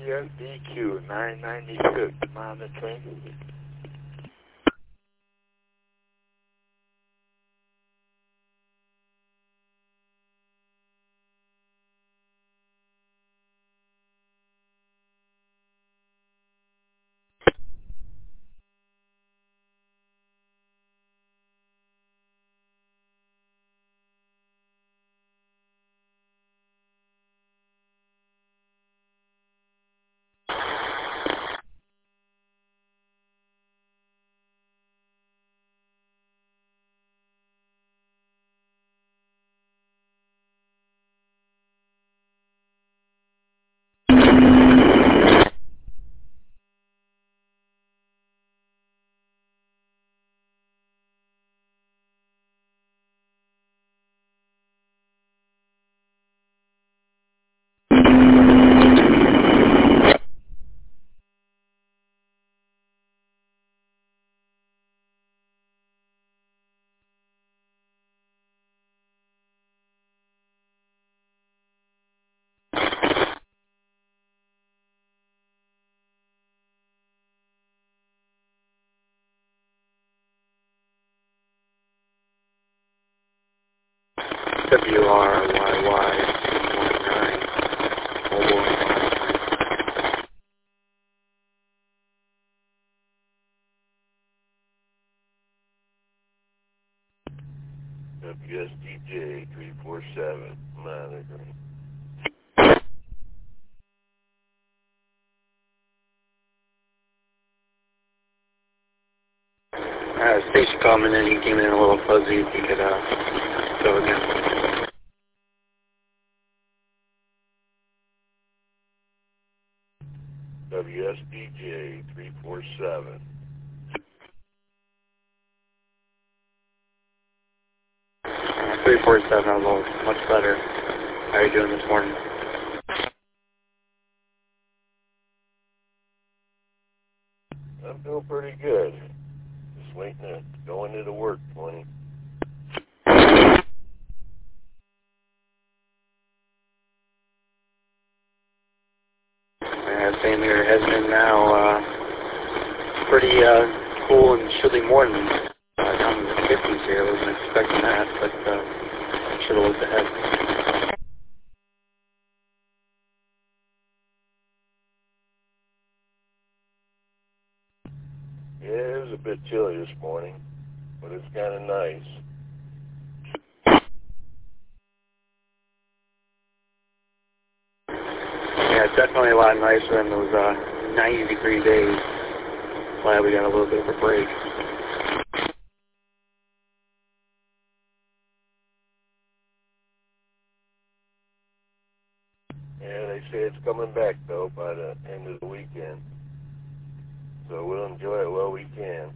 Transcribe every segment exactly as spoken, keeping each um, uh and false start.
S D Q nine ninety-six monitoring. W R Y Y one nine mobile. W S D J three four seven monitoring. Uh, station coming in, he came in a little fuzzy, if you could uh, go again. W S D J three four seven. three four seven, I'm much better. How are you doing this morning? I'm doing pretty good. Just waiting to go into the work, twenty. Yeah, same here. It has been now uh, pretty uh, cool and chilly morning. Uh, down in the fifties here. I wasn't expecting that, but uh, I should have looked ahead. Yeah, it was a bit chilly this morning, but it's kind of nice. Yeah, it's definitely a lot nicer than those uh, ninety degree days. Glad we got a little bit of a break. Yeah, they say it's coming back, though, by the end of the weekend. So we'll enjoy it while we can.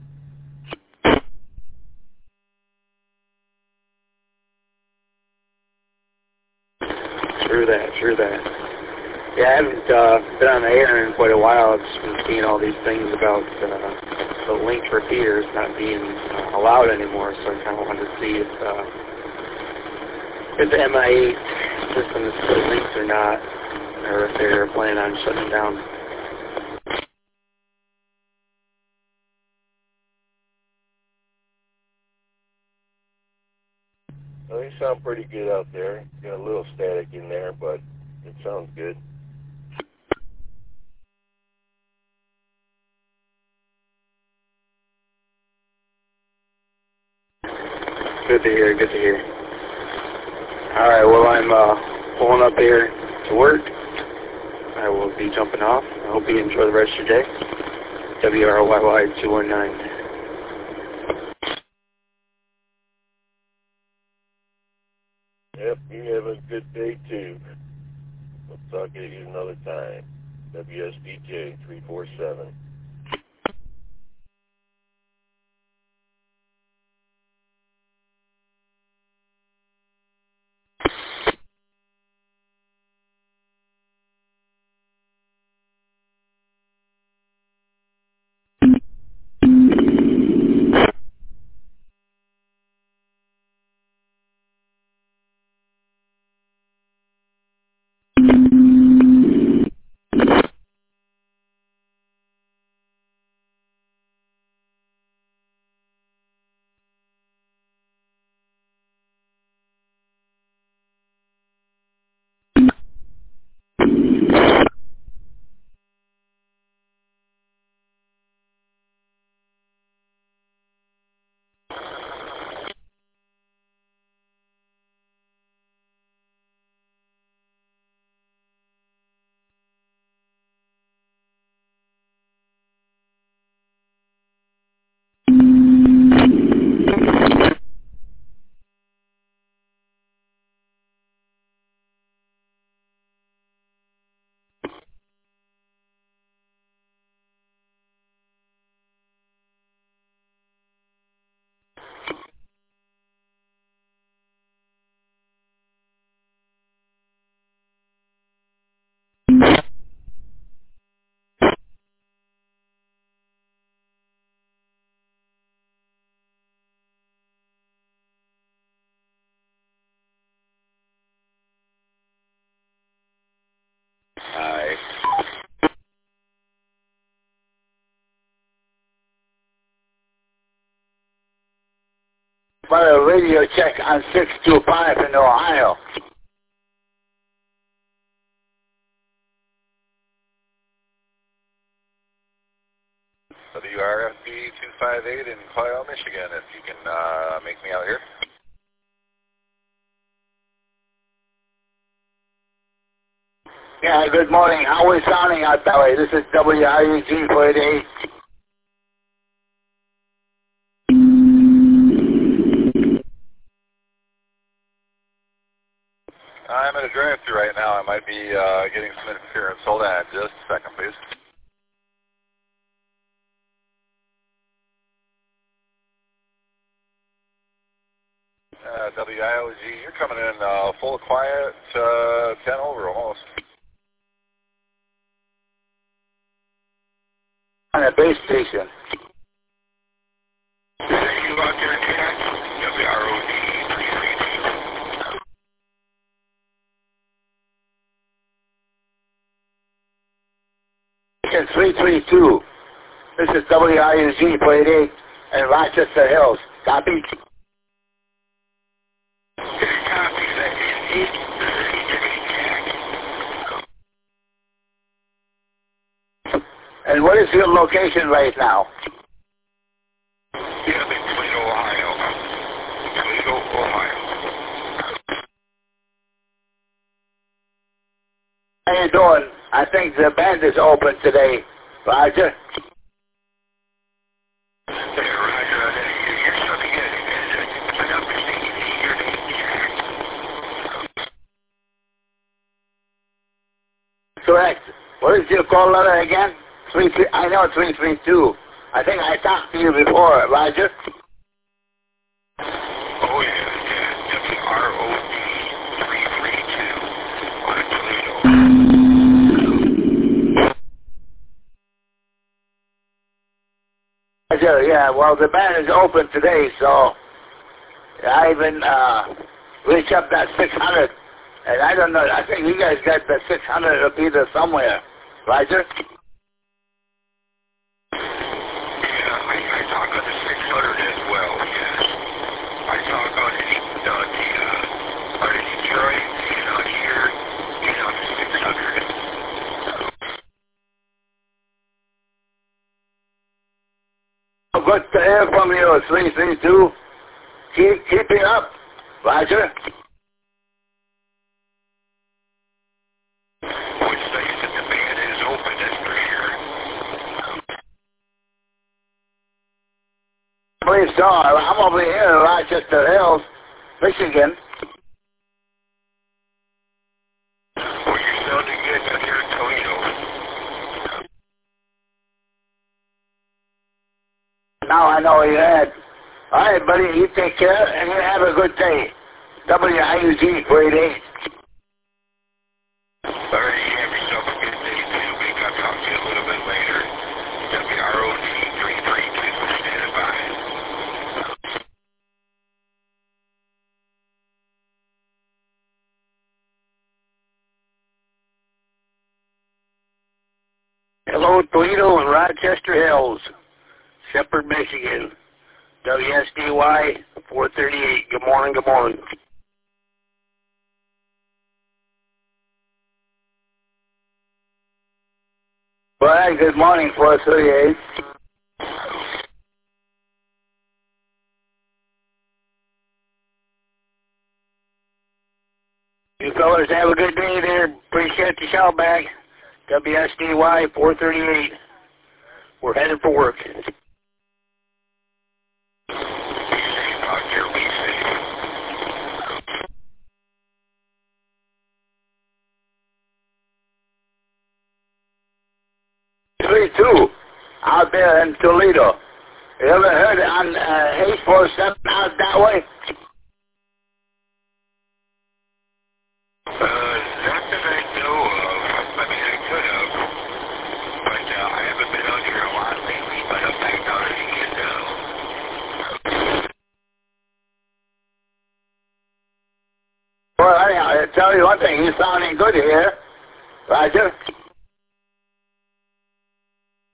True that, true that. Yeah, I haven't uh, been on the air in quite a while. I've just been seeing all these things about uh, the linked repeaters not being uh, allowed anymore, so I kind of wanted to see if, uh, if the M I eight system is still linked or not, or if they're planning on shutting it down. Well, you sound pretty good out there. Got a little static in there, but it sounds good. Good to hear, good to hear. All right, well, I'm uh, pulling up here to work. I will be jumping off. I hope you enjoy the rest of your day. W R Y Y two one nine. Yep, you have a good day, too. We'll talk to you another time. W S D J three four seven. About a radio check on six two five in Ohio. W R F B two five eight in Coyle, Michigan, if you can uh, make me out here. Yeah, good morning. How are we sounding out that way? This is W R U G four eighty-eight. I'm at a drive-thru right now. I might be uh, getting some interference. Hold on just a second, please. Uh, W I O G, you're coming in uh, full quiet, uh, ten over almost. On a base station. You out there, Jack? W R O G three three two. three three two. This is W R U G four eighty-eight in Rochester Hills. Copy? Copy, that is And what is your location right now? Yeah, in Toledo, Ohio. Toledo, Ohio. How you doing? I think the band is open today. Roger? Yeah, Roger. You're something good. I'm not mistaken. Your name, Jack. Correct. What is your call letter again? Three, three, I know three three two. I think I talked to you before, Roger. Oh, yeah, yeah. W R O D three three two on Toledo. Roger, yeah, well, the band is open today, so I even uh, reached up that six hundred. And I don't know, I think you guys got the six hundred up either somewhere. Roger? Good to hear from you, three three two. Keep, keep it up, Roger. Which states that the band is open, that's for sure. I believe so. I'm over here in Rochester Hills, Michigan. Well, you're sounding good out here in Toledo. Now I know you had. All right, buddy, you take care and you have a good day. W I U G four eighty-eight. All right, you have yourself a good day, too. Maybe I'll talk to you a little bit later. W R O D three three two, stand by. Hello, Toledo and Rochester Hills, Shepherd, Michigan. W S D Y four thirty-eight. Good morning, good morning. All right, good morning, four thirty-eight. You fellas have a good day there. Appreciate the shout back. W S D Y four thirty-eight. We're headed for work. three two out there in Toledo. You ever heard on uh, eight four seven out that way? Uh, not that I know of. I mean, I could have. But uh, I haven't been out here a lot lately, but I'm back out as you get down. Well, I, I tell you one thing, you're sounding good here, Roger.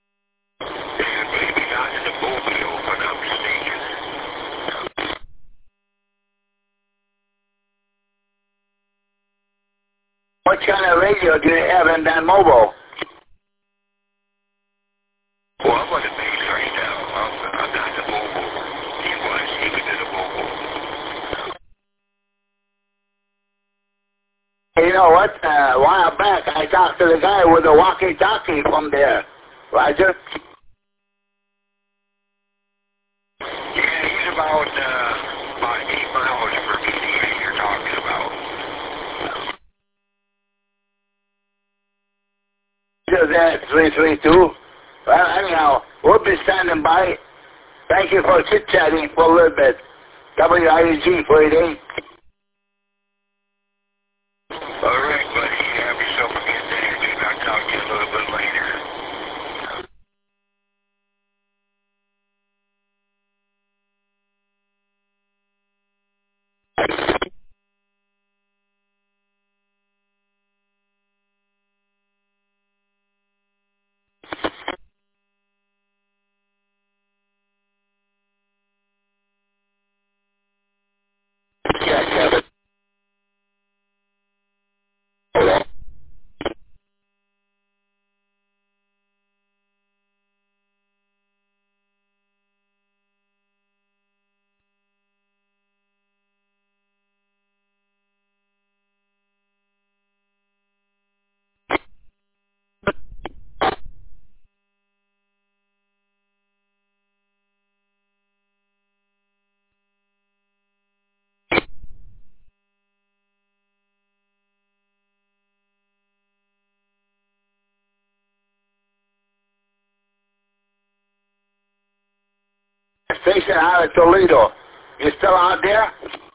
Maybe not in the mobile, but I'm mistaken. what kind of radio do you have in that mobile? Well, I'm on the base right now. I'm, I'm not the mobile. He was. He was in the mobile. You know what? Uh, a while back, I talked to the guy with the walkie-talkie from there. Roger? Yeah, he's about, uh, about eight miles from me that you're talking about. Just that, three three two. Well, anyhow, we'll be standing by. Thank you for chit-chatting for a little bit. W I E G four eight eight. All right, buddy. Have yourself a good day. Maybe I'll talk to you a little bit later. Yeah, Kevin. Station out of Toledo. You still out there?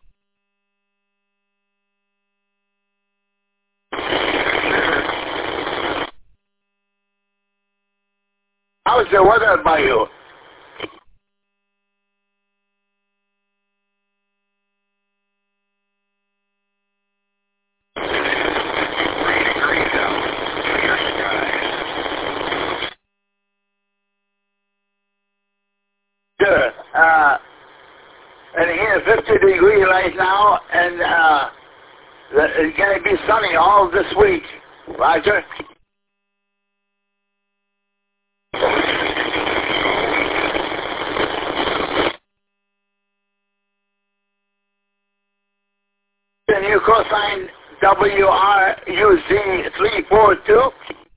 How's the weather by you? Three degrees out. Clear skies. Sure. Uh, and here, fifty degrees right now, and uh, it's going to be sunny all this week. Roger? Can you cosine W R U Z three four two?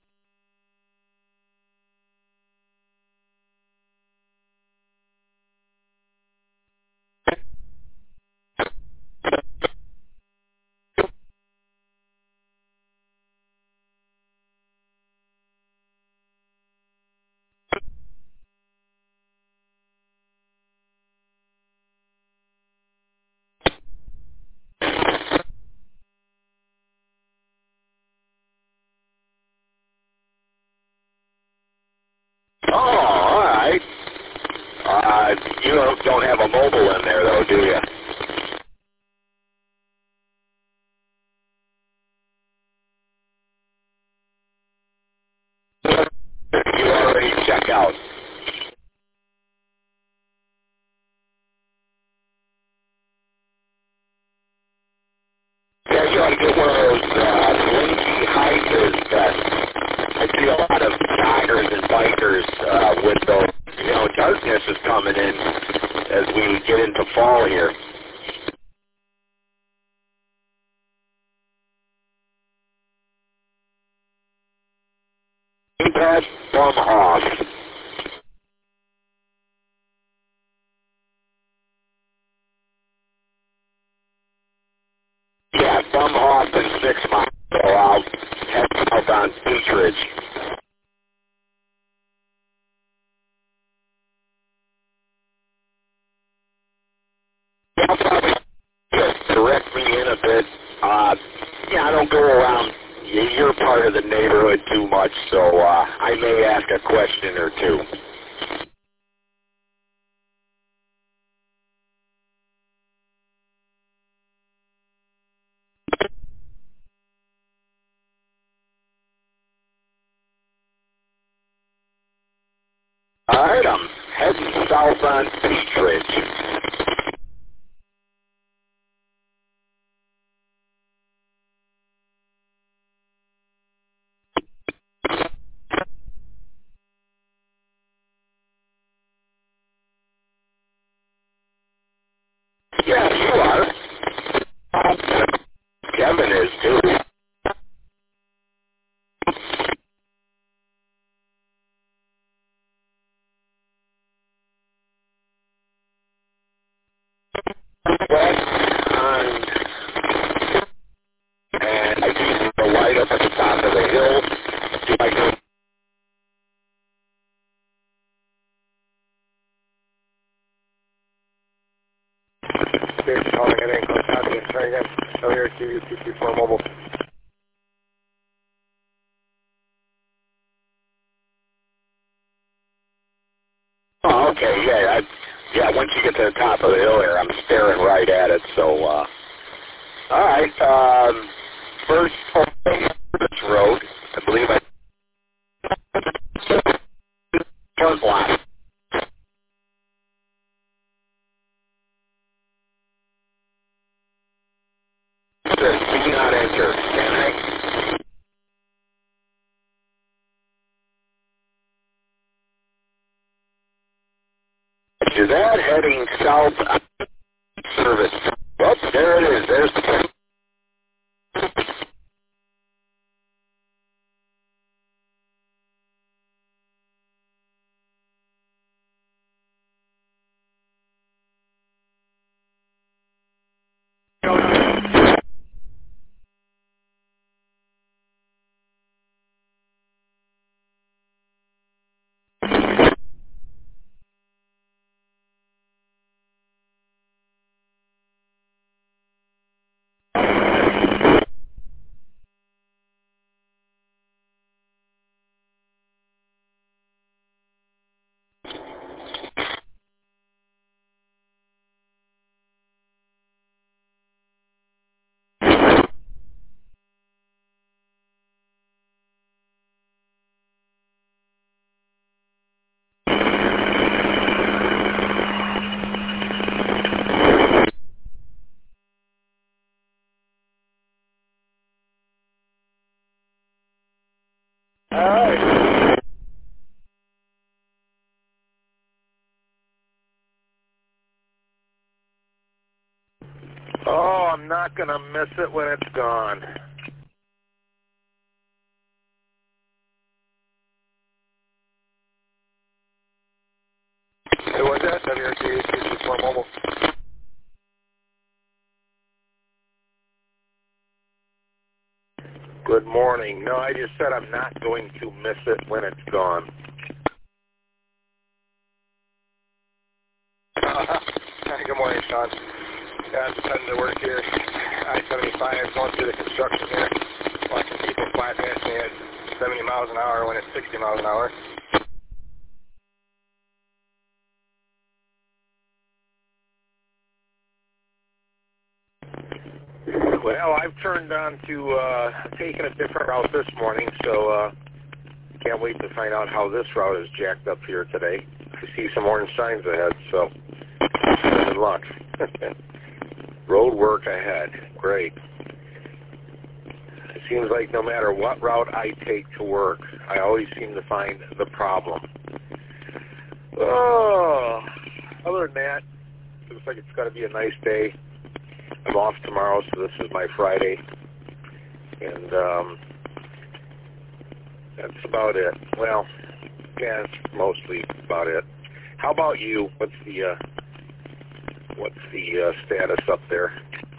Oh, all right. Uh, you don't don't have a mobile in there, though, do you? You already check out. Yeah, you ought to get one of those uh, linky hikers that I see a lot of joggers and bikers uh, with those. You know, darkness is coming in as we get into fall here. Impact from off. Yeah, from off in six miles. So I'll head south on Beach Ridge. I'll probably just direct me in a bit. Uh, yeah, I don't go around your part of the neighborhood too much, so uh, I may ask a question or two. All right, I'm heading south on Beach Ridge. station calling at Ankle County and trying again. L A R Q U two two four mobile. Oh, okay, yeah, I, yeah. Once you get to the top of the hill here, I'm staring right at it. So, uh, all right. Um, first, this road, I believe I turn left. It says, do not enter. Can I? Is that heading south service? Oh, there it is. There's the place. All right. Oh, I'm not going to miss it when it's gone. Who was that? W R T U two two four mobile. Good morning. No, I just said I'm not going to miss it when it's gone. Good morning, Sean. Yeah, I'm just heading to work here. I seventy-five, going through the construction here. Watching people fly past me at seventy miles an hour when it's sixty miles an hour. Well, I've turned on to uh, taking a different route this morning, so uh, can't wait to find out how this route is jacked up here today. I see some orange signs ahead, so good luck. Road work ahead. Great. It seems like no matter what route I take to work, I always seem to find the problem. Oh, other than that, it looks like it's going to be a nice day. I'm off tomorrow, so this is my Friday, and um, that's about it. Well, yeah, that's mostly about it. How about you? What's the uh, what's the uh, status up there?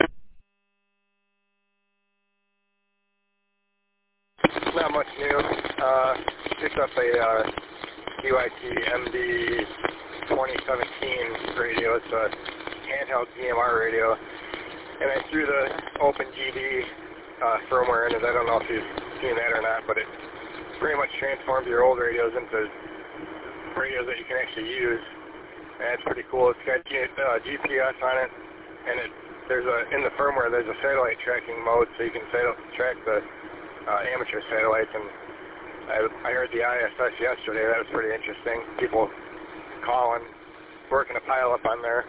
Not much new. Uh, picked up a uh, D Y T M D twenty seventeen radio. It's a handheld D M R radio. And I threw the Open G D uh, firmware in it. I don't know if you've seen that or not, but it pretty much transforms your old radios into radios that you can actually use. And it's pretty cool. It's got G, uh, G P S on it, and it there's a in the firmware there's a satellite tracking mode, so you can sat- track the uh, amateur satellites. And I, I heard the I S S yesterday. That was pretty interesting. People calling, working a pile up on there.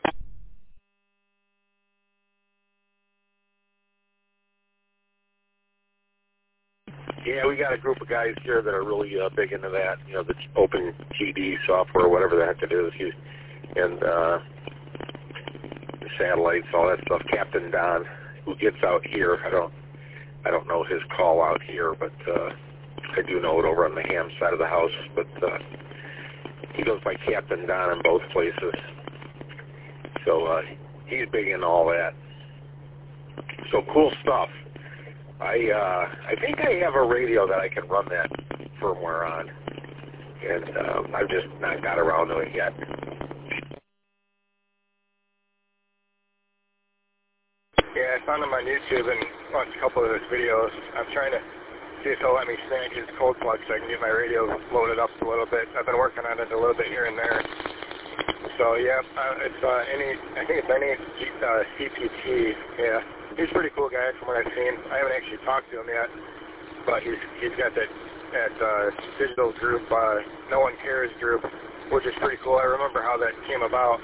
Yeah, we got a group of guys here that are really uh, big into that, you know, the Open G D software, whatever the heck it is, you, and uh, the satellites, all that stuff. Captain Don, who gets out here, I don't, I don't know his call out here, but uh, I do know it over on the ham side of the house. But uh, he goes by Captain Don in both places, so uh, he's big into all that. So cool stuff. I uh, I think I have a radio that I can run that firmware on, and um, I've just not got around to it yet. Yeah, I found him on YouTube and watched a couple of his videos. I'm trying to see if he'll let me snag his code plug so I can get my radio loaded up a little bit. I've been working on it a little bit here and there. So yeah, uh, it's uh, any. I think it's any uh, C P T. Yeah, he's a pretty cool guy from what I've seen. I haven't actually talked to him yet, but he's he's got that that uh, digital group, uh, No One Cares group, which is pretty cool. I remember how that came about.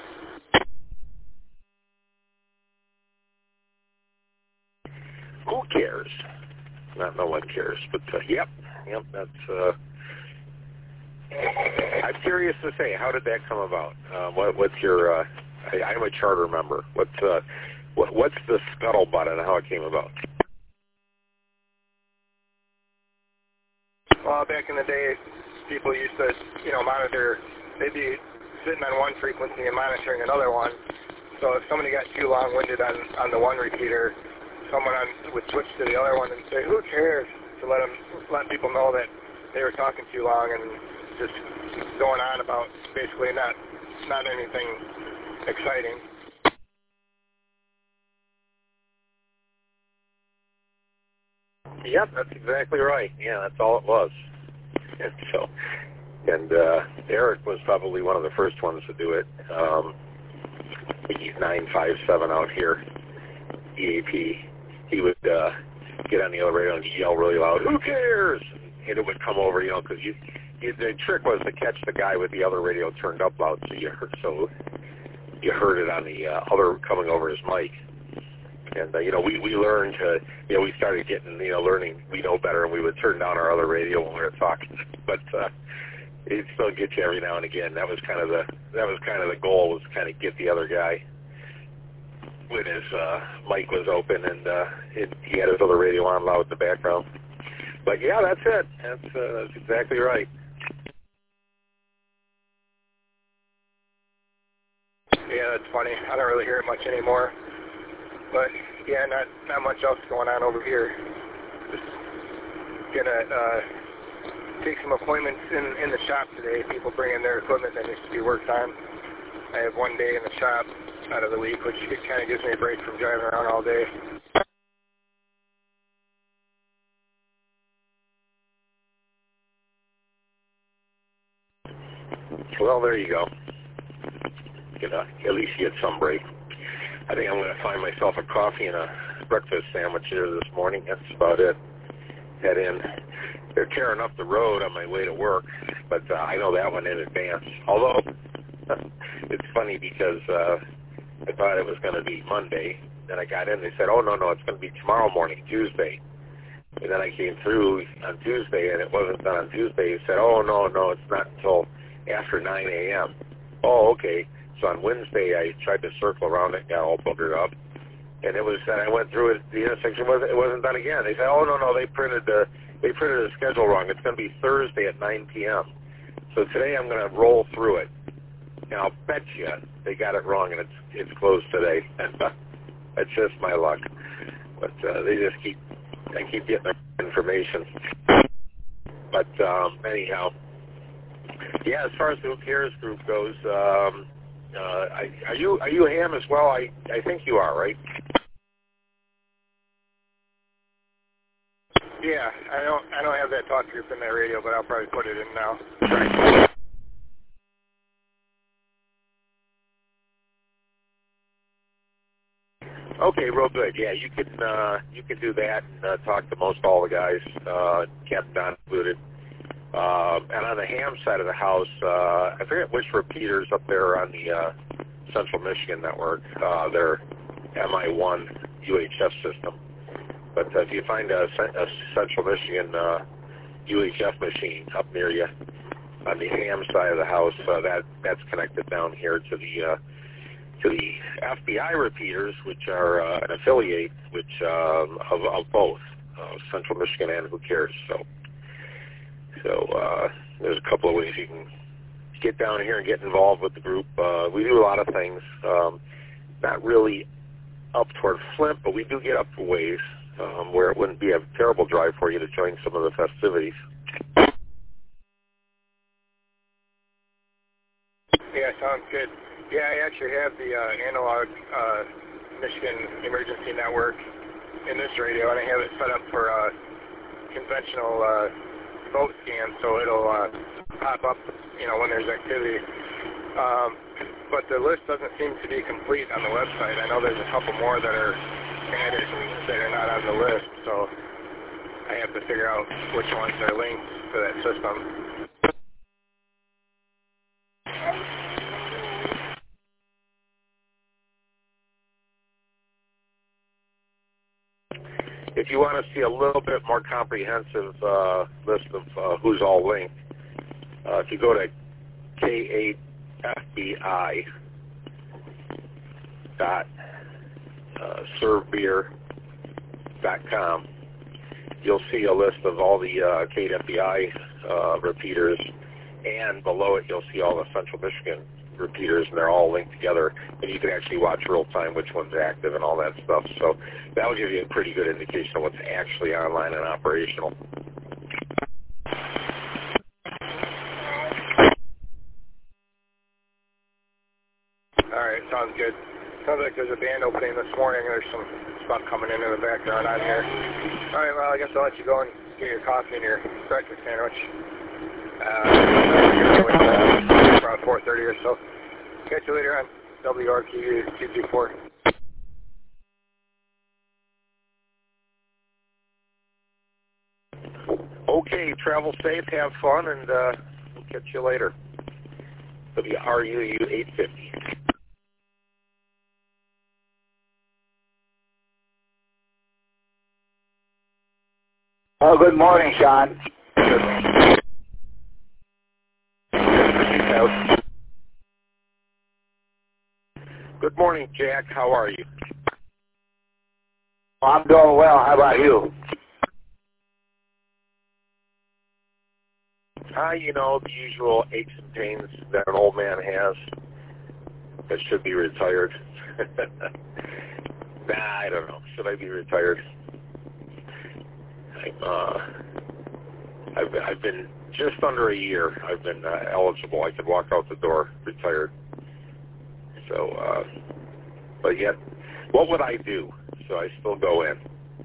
Who cares? Not no one cares, but uh, yep, yep. That's. Uh, I'm curious to say, how did that come about? Uh, what, what's your? Uh, I, I'm a charter member. What's uh, what, what's the scuttlebutt and how it came about? Well, back in the day, people used to, you know, monitor. They'd be sitting on one frequency and monitoring another one. So if somebody got too long-winded on on the one repeater, someone on, would switch to the other one and say, "Who cares?" to let them let people know that they were talking too long and just going on about basically not not anything exciting. Yep, that's exactly right. Yeah, that's all it was. And so, and uh, Eric was probably one of the first ones to do it. Um, he's nine five seven out here, E A P. He would uh, get on the elevator and yell really loud, "Who cares?" And it would come over, you know, because you, you, the trick was to catch the guy with the other radio turned up loud, so you heard, so you heard it on the uh, other coming over his mic. And, uh, you know, we, we learned to, you know, we started getting, you know, learning, we know better, and we would turn down our other radio when we were talking. But uh, it'd still get you every now and again. That was kind of the, that was kind of the goal, was kind of get the other guy when his uh, mic was open and uh, it, he had his other radio on loud in the background. But, yeah, that's it. That's, uh, that's exactly right. Yeah, that's funny. I don't really hear it much anymore. But, yeah, not not much else going on over here. Just gonna uh, take some appointments in, in the shop today. People bring in their equipment that needs to be worked on. I have one day in the shop out of the week, which kind of gives me a break from driving around all day. Well, there you go. You know, at least you get some break. I think I'm going to find myself a coffee and a breakfast sandwich here this morning. That's about it. Head in. They're tearing up the road on my way to work, but uh, I know that one in advance. Although, it's funny because uh, I thought it was going to be Monday. Then I got in. They said, oh, no, no, it's going to be tomorrow morning, Tuesday. And then I came through on Tuesday, and it wasn't done on Tuesday. He said, oh, no, no, it's not until after nine a.m. Oh, okay. So on Wednesday, I tried to circle around it and got all boogered up. And it was, and I went through it, the intersection, wasn't, it wasn't done again. They said, oh, no, no, they printed the, they printed the schedule wrong. It's going to be Thursday at nine p.m. So today I'm going to roll through it. And I'll bet you they got it wrong and it's, it's closed today. And uh, that's just my luck. But uh, they just keep, I keep getting their information. But um, anyhow, yeah, as far as the Who Cares group goes, um, Uh, I, are you are you a ham as well? I, I think you are, right? Yeah, I don't I don't have that talk group in that radio, but I'll probably put it in now. Right. Okay, real good. Yeah, you can uh, you can do that and uh, talk to most all the guys, uh, Captain Don included. Uh, and on the ham side of the house, uh, I forget which repeaters up there on the uh, Central Michigan network. Uh, they're M I one U H F system. But uh, if you find a, a Central Michigan uh, U H F machine up near you on the ham side of the house, uh, that that's connected down here to the uh, to the F B I repeaters, which are uh, an affiliate which um, of, of both uh, Central Michigan and Who Cares. So. So uh, there's a couple of ways you can get down here and get involved with the group. Uh, we do a lot of things, um, not really up toward Flint, but we do get up a ways um, where it wouldn't be a terrible drive for you to join some of the festivities. Yeah, sounds good. Yeah, I actually have the uh, analog uh, Michigan Emergency Network in this radio, and I have it set up for uh, conventional uh, boat scan, so it'll uh, pop up, you know, when there's activity. Um, but the list doesn't seem to be complete on the website. I know there's a couple more that are added that are not on the list, so I have to figure out which ones are linked to that system. If you want to see a little bit more comprehensive uh, list of uh, who's all linked, uh, if you go to K eight F B I dot serve beer dot com, you'll see a list of all the uh, K eight F B I uh, repeaters, and below it you'll see all the Central Michigan repeaters, and they're all linked together, and you can actually watch real time which one's active and all that stuff. So that will give you a pretty good indication of what's actually online and operational. All right, sounds good. Sounds like there's a band opening this morning. There's some stuff coming in in the background on here. All right, well, I guess I'll let you go and get your coffee and your breakfast sandwich. Uh, around four thirty or so. Catch you later on W R Q U two two four. Okay, travel safe, have fun, and uh, we'll catch you later. W R U U eight fifty. Oh, good morning, Sean. Good morning, Jack. How are you? I'm doing well. How about you? Ah, uh, you know, the usual aches and pains that an old man has that should be retired. Nah, I don't know. Should I be retired? I'm, uh, I've, I've been just under a year. I've been uh, eligible. I could walk out the door retired. So, uh, but yet, what would I do? So I still go in.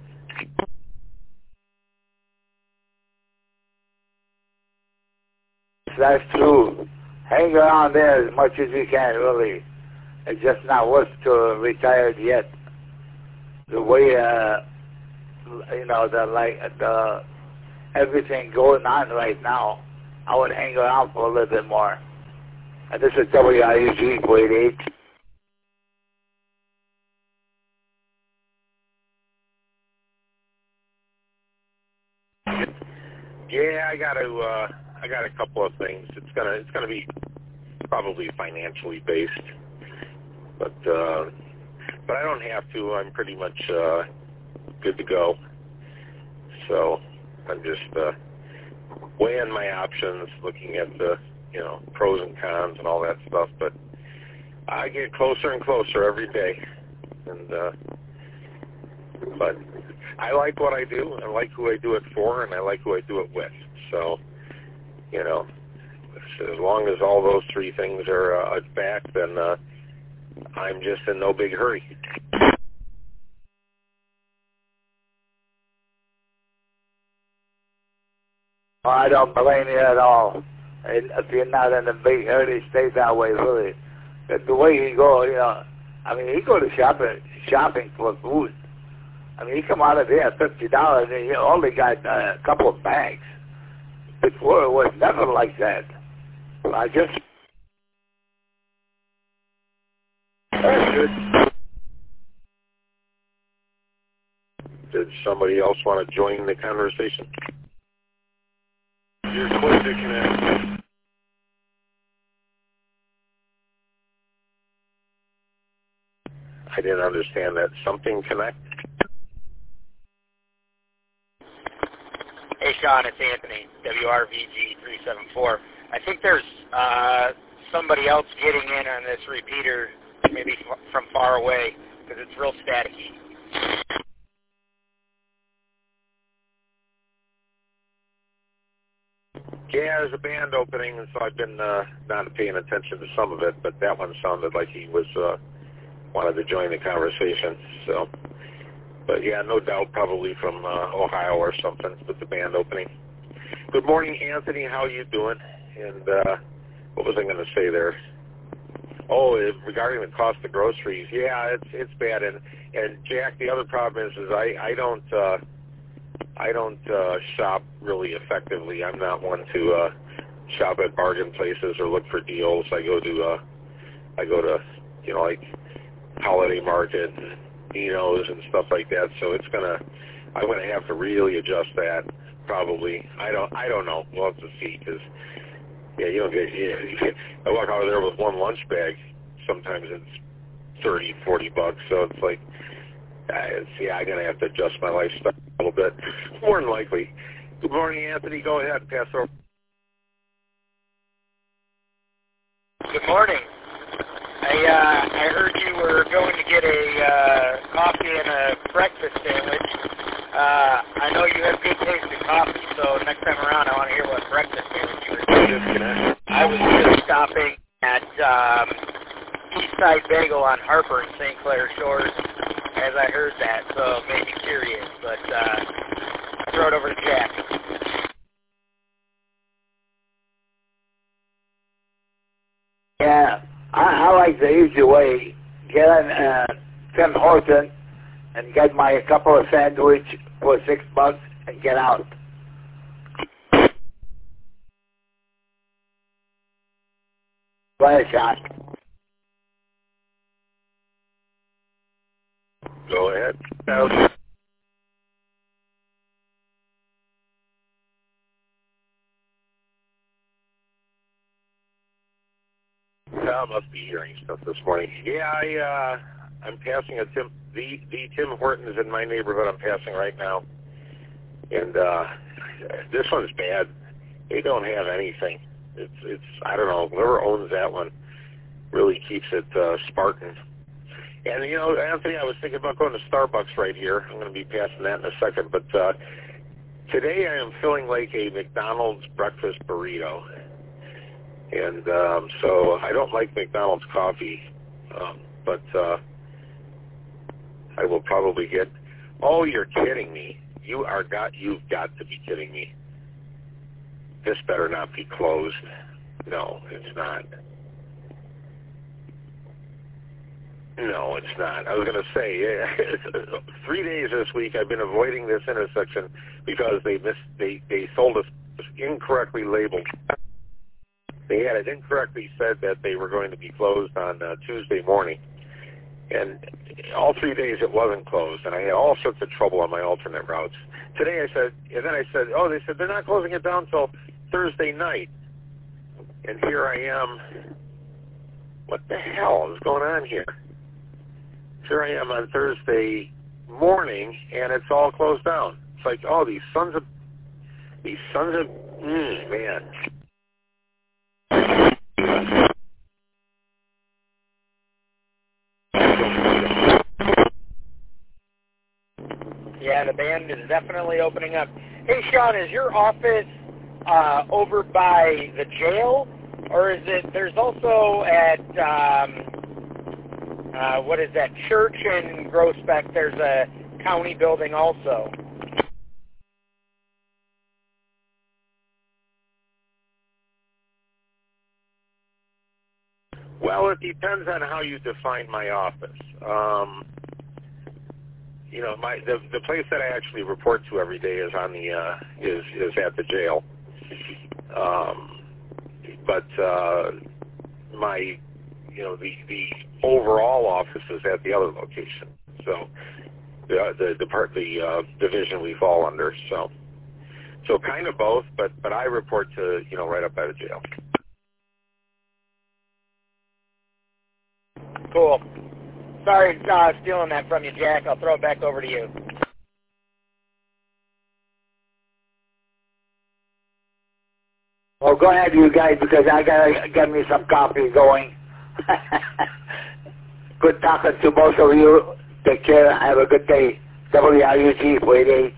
That's true. Hang around there as much as you can, really. It's just not worth to retire yet. The way, uh, you know, the like the everything going on right now, I would hang around for a little bit more. And this is W I U G eighty-eight. Yeah, I got to. Uh, I got a couple of things. It's gonna. It's gonna be probably financially based, but uh, but I don't have to. I'm pretty much uh, good to go. So I'm just uh, weighing my options, looking at the you know pros and cons and all that stuff. But I get closer and closer every day, and uh, but I like what I do. I like who I do it for, and I like who I do it with. So you know, as long as all those three things are uh, back, then uh, I'm just in no big hurry. Oh, I don't blame you at all. And if you're not in a big hurry, stay that way, really. But the way you go, you know, I mean, you go to shopping, shopping for food. I mean, you come out of there fifty dollars and you only got uh, a couple of bags. Before it was never like that. I just... That's good. Did somebody else want to join the conversation? You're close to connect. I didn't understand that. Something connect? Hey, Sean, it's Anthony, W R V G three seven four. I think there's uh, somebody else getting in on this repeater, maybe f- from far away, because it's real staticky. Yeah, there's a band opening, and so I've been uh, not paying attention to some of it, but that one sounded like he was uh, wanted to join the conversation. So, but yeah, no doubt, probably from uh, Ohio or something with the band opening. Good morning, Anthony. How are you doing? And uh, what was I going to say there? Oh, regarding the cost of groceries, yeah, it's it's bad. And and Jack, the other problem is, is I I don't uh, I don't uh, shop really effectively. I'm not one to uh, shop at bargain places or look for deals. I go to uh, I go to you know like Holiday Market and Nino's and stuff like that. So it's gonna I'm gonna have to really adjust that probably. I don't I don't know. We'll have to see because. Yeah, you don't get, yeah, you get, I walk out of there with one lunch bag. Sometimes it's thirty, forty bucks. So it's like, uh, it's, yeah, I'm going to have to adjust my lifestyle a little bit. More than likely. Good morning, Anthony. Go ahead. Pass over. Good morning. I, uh, I heard you were going to get a uh, coffee and a breakfast sandwich. Uh, I know you have good taste in coffee, so next time around I want to hear what breakfast sandwich you were doing. I was just stopping at um, Eastside Bagel on Harper and Saint Clair Shores as I heard that, so it made me curious. But uh, I'll throw it over to Jack. Yeah, I, I like the easy way. Get in uh, Tim Horton and get my couple of sandwich for six bucks and get out. Go ahead, Sean. Go ahead. I must be hearing stuff this morning. Yeah, I, uh, I'm passing a Tim, the, the Tim Hortons in my neighborhood I'm passing right now. And, uh, this one's bad. They don't have anything. It's, it's, I don't know, whoever owns that one really keeps it, uh, sparking. And, you know, Anthony, I was thinking about going to Starbucks right here. I'm going to be passing that in a second. But, uh, today I am feeling like a McDonald's breakfast burrito. And um, so I don't like McDonald's coffee, um, but uh, I will probably get. Oh, you're kidding me! You are got. You've got to be kidding me. This better not be closed. No, it's not. No, it's not. I was going to say three days this week I've been avoiding this intersection because they missed. They they sold us incorrectly labeled. They had it incorrectly said that they were going to be closed on uh, Tuesday morning. And all three days it wasn't closed, and I had all sorts of trouble on my alternate routes. Today I said, and then I said, oh, they said they're not closing it down until Thursday night. And here I am. What the hell is going on here? Here I am on Thursday morning, and it's all closed down. It's like, oh, these sons of, these sons of, mm, man. Yeah, the band is definitely opening up. Hey, Sean, is your office uh, over by the jail, or is it? There's also at um, uh, what is that church in Groesbeck? There's a county building also. Well, it depends on how you define my office. Um, you know, my the the place that I actually report to every day is on the uh, is is at the jail. Um, but uh, my you know the the overall office is at the other location. So the the the part the uh, division we fall under. So so kind of both, but but I report to you know right up by the jail. Cool. Sorry uh, stealing that from you, Jack. I'll throw it back over to you. Well, go ahead, you guys, because I gotta get me some coffee going. Good talking to both of you. Take care. Have a good day. W R U G four eighty-eight.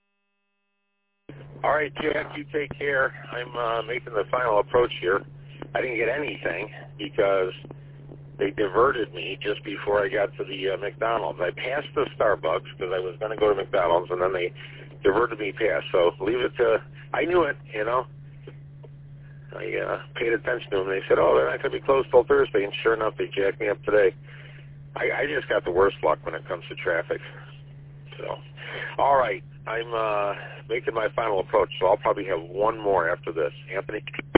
All right, Jack, you take care. I'm uh, making the final approach here. I didn't get anything because they diverted me just before I got to the uh, McDonald's. I passed the Starbucks because I was going to go to McDonald's, and then they diverted me past. So leave it to, I knew it, you know. I uh, paid attention to them. They said, oh, they're not going to be closed till Thursday, and sure enough, they jacked me up today. I, I just got the worst luck when it comes to traffic. So, all right, I'm uh, making my final approach, so I'll probably have one more after this. Anthony?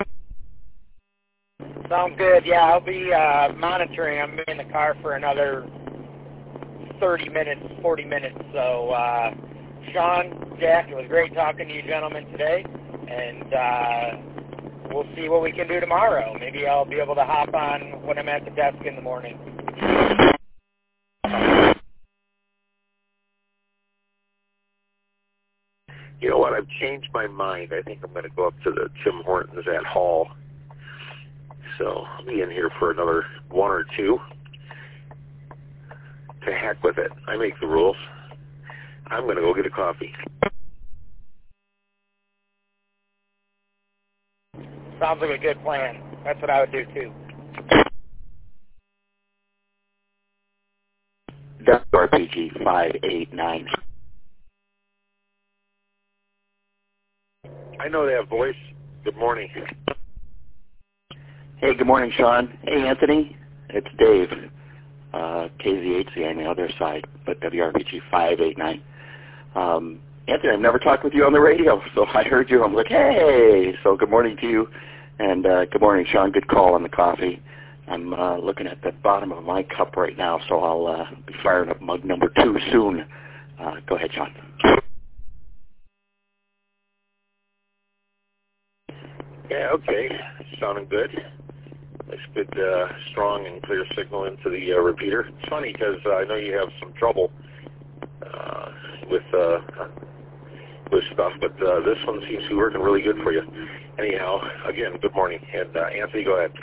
Sounds good. Yeah, I'll be uh, monitoring. I'm in the car for another thirty minutes, forty minutes. So, uh, Sean, Jack, it was great talking to you gentlemen today, and uh, we'll see what we can do tomorrow. Maybe I'll be able to hop on when I'm at the desk in the morning. You know what? I've changed my mind. I think I'm going to go up to the Tim Hortons at Hall. So I'll be in here for another one or two. To heck with it. I make the rules. I'm going to go get a coffee. Sounds like a good plan. That's what I would do, too. W R P G five eight nine. I know that voice. Good morning. Hey, good morning, Sean. Hey, Anthony. It's Dave. Uh, K Z H C on the other side, but W R P G five eight nine. Um, Anthony, I've never talked with you on the radio, so I heard you. I'm like, hey. So good morning to you, and uh, good morning, Sean. Good call on the coffee. I'm uh, looking at the bottom of my cup right now, so I'll uh, be firing up mug number two soon. Uh, go ahead, Sean. Yeah, okay. Sounding good. Nice, good, uh, strong and clear signal into the uh, repeater. It's funny because uh, I know you have some trouble uh, with uh, with stuff, but uh, this one seems to be working really good for you. Anyhow, again, good morning. And uh, Anthony, go ahead.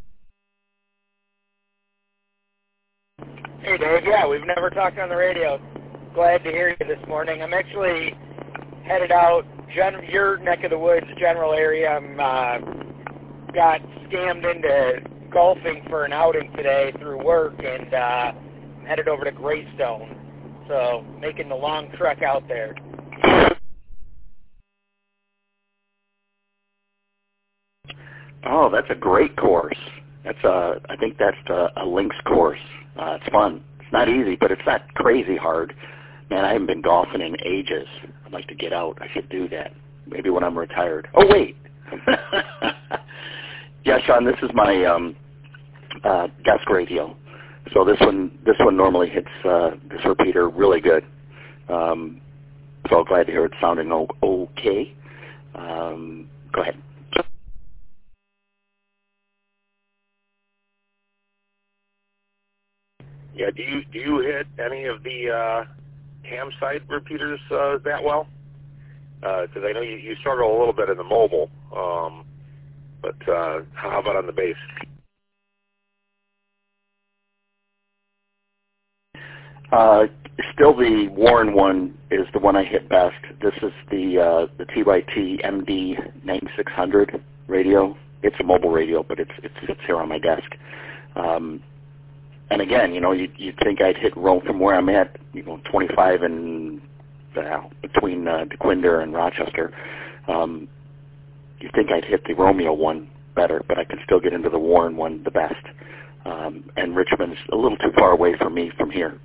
Hey, Dave. Yeah, we've never talked on the radio. Glad to hear you this morning. I'm actually headed out gen- your neck of the woods, general area. I'm uh, got scammed into golfing for an outing today through work, and uh, I'm headed over to Greystone. So making the long trek out there. Oh, that's a great course. That's a, I think that's a, a links course. Uh, it's fun. It's not easy, but it's not crazy hard. Man, I haven't been golfing in ages. I'd like to get out. I should do that. Maybe when I'm retired. Oh, wait. Yeah, Sean, this is my um, uh, desk radio. So this one, this one normally hits uh, this repeater really good. Um, so glad to hear it sounding okay. Um, go ahead. Yeah, do you do you hit any of the uh, ham side repeaters uh, that well? Because uh, I know you, you struggle a little bit in the mobile, um, but uh, how about on the base? Uh, still the Warren one is the one I hit best. This is the uh, the T Y T M D ninety-six hundred radio. It's a mobile radio, but it's it sits here on my desk. Um, and again, you know, you'd, you'd think I'd hit Rome from where I'm at, you know, twenty-five and uh, between uh, DeQuinder and Rochester. Um, you'd think I'd hit the Romeo one better, but I can still get into the Warren one the best. Um, and Richmond's a little too far away from me from here.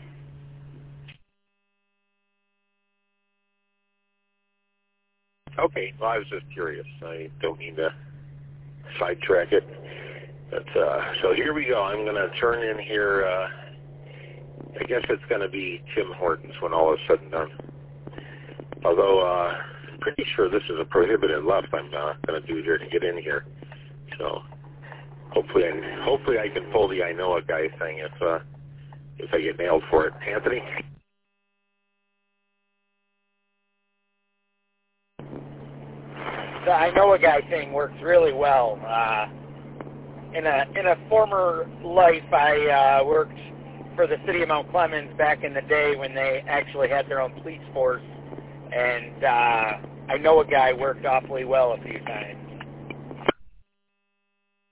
Okay, well, I was just curious. I don't mean to sidetrack it. But, uh, so here we go. I'm going to turn in here. Uh, I guess it's going to be Tim Hortons when all is said and done. Although uh, I'm pretty sure this is a prohibited left I'm uh, going to do here to get in here. So hopefully I, hopefully I can pull the I know a guy thing if, uh, if I get nailed for it. Anthony? The I know a guy thing works really well. Uh, in a in a former life, I uh, worked for the city of Mount Clemens back in the day when they actually had their own police force, and uh, I know a guy worked awfully well a few times.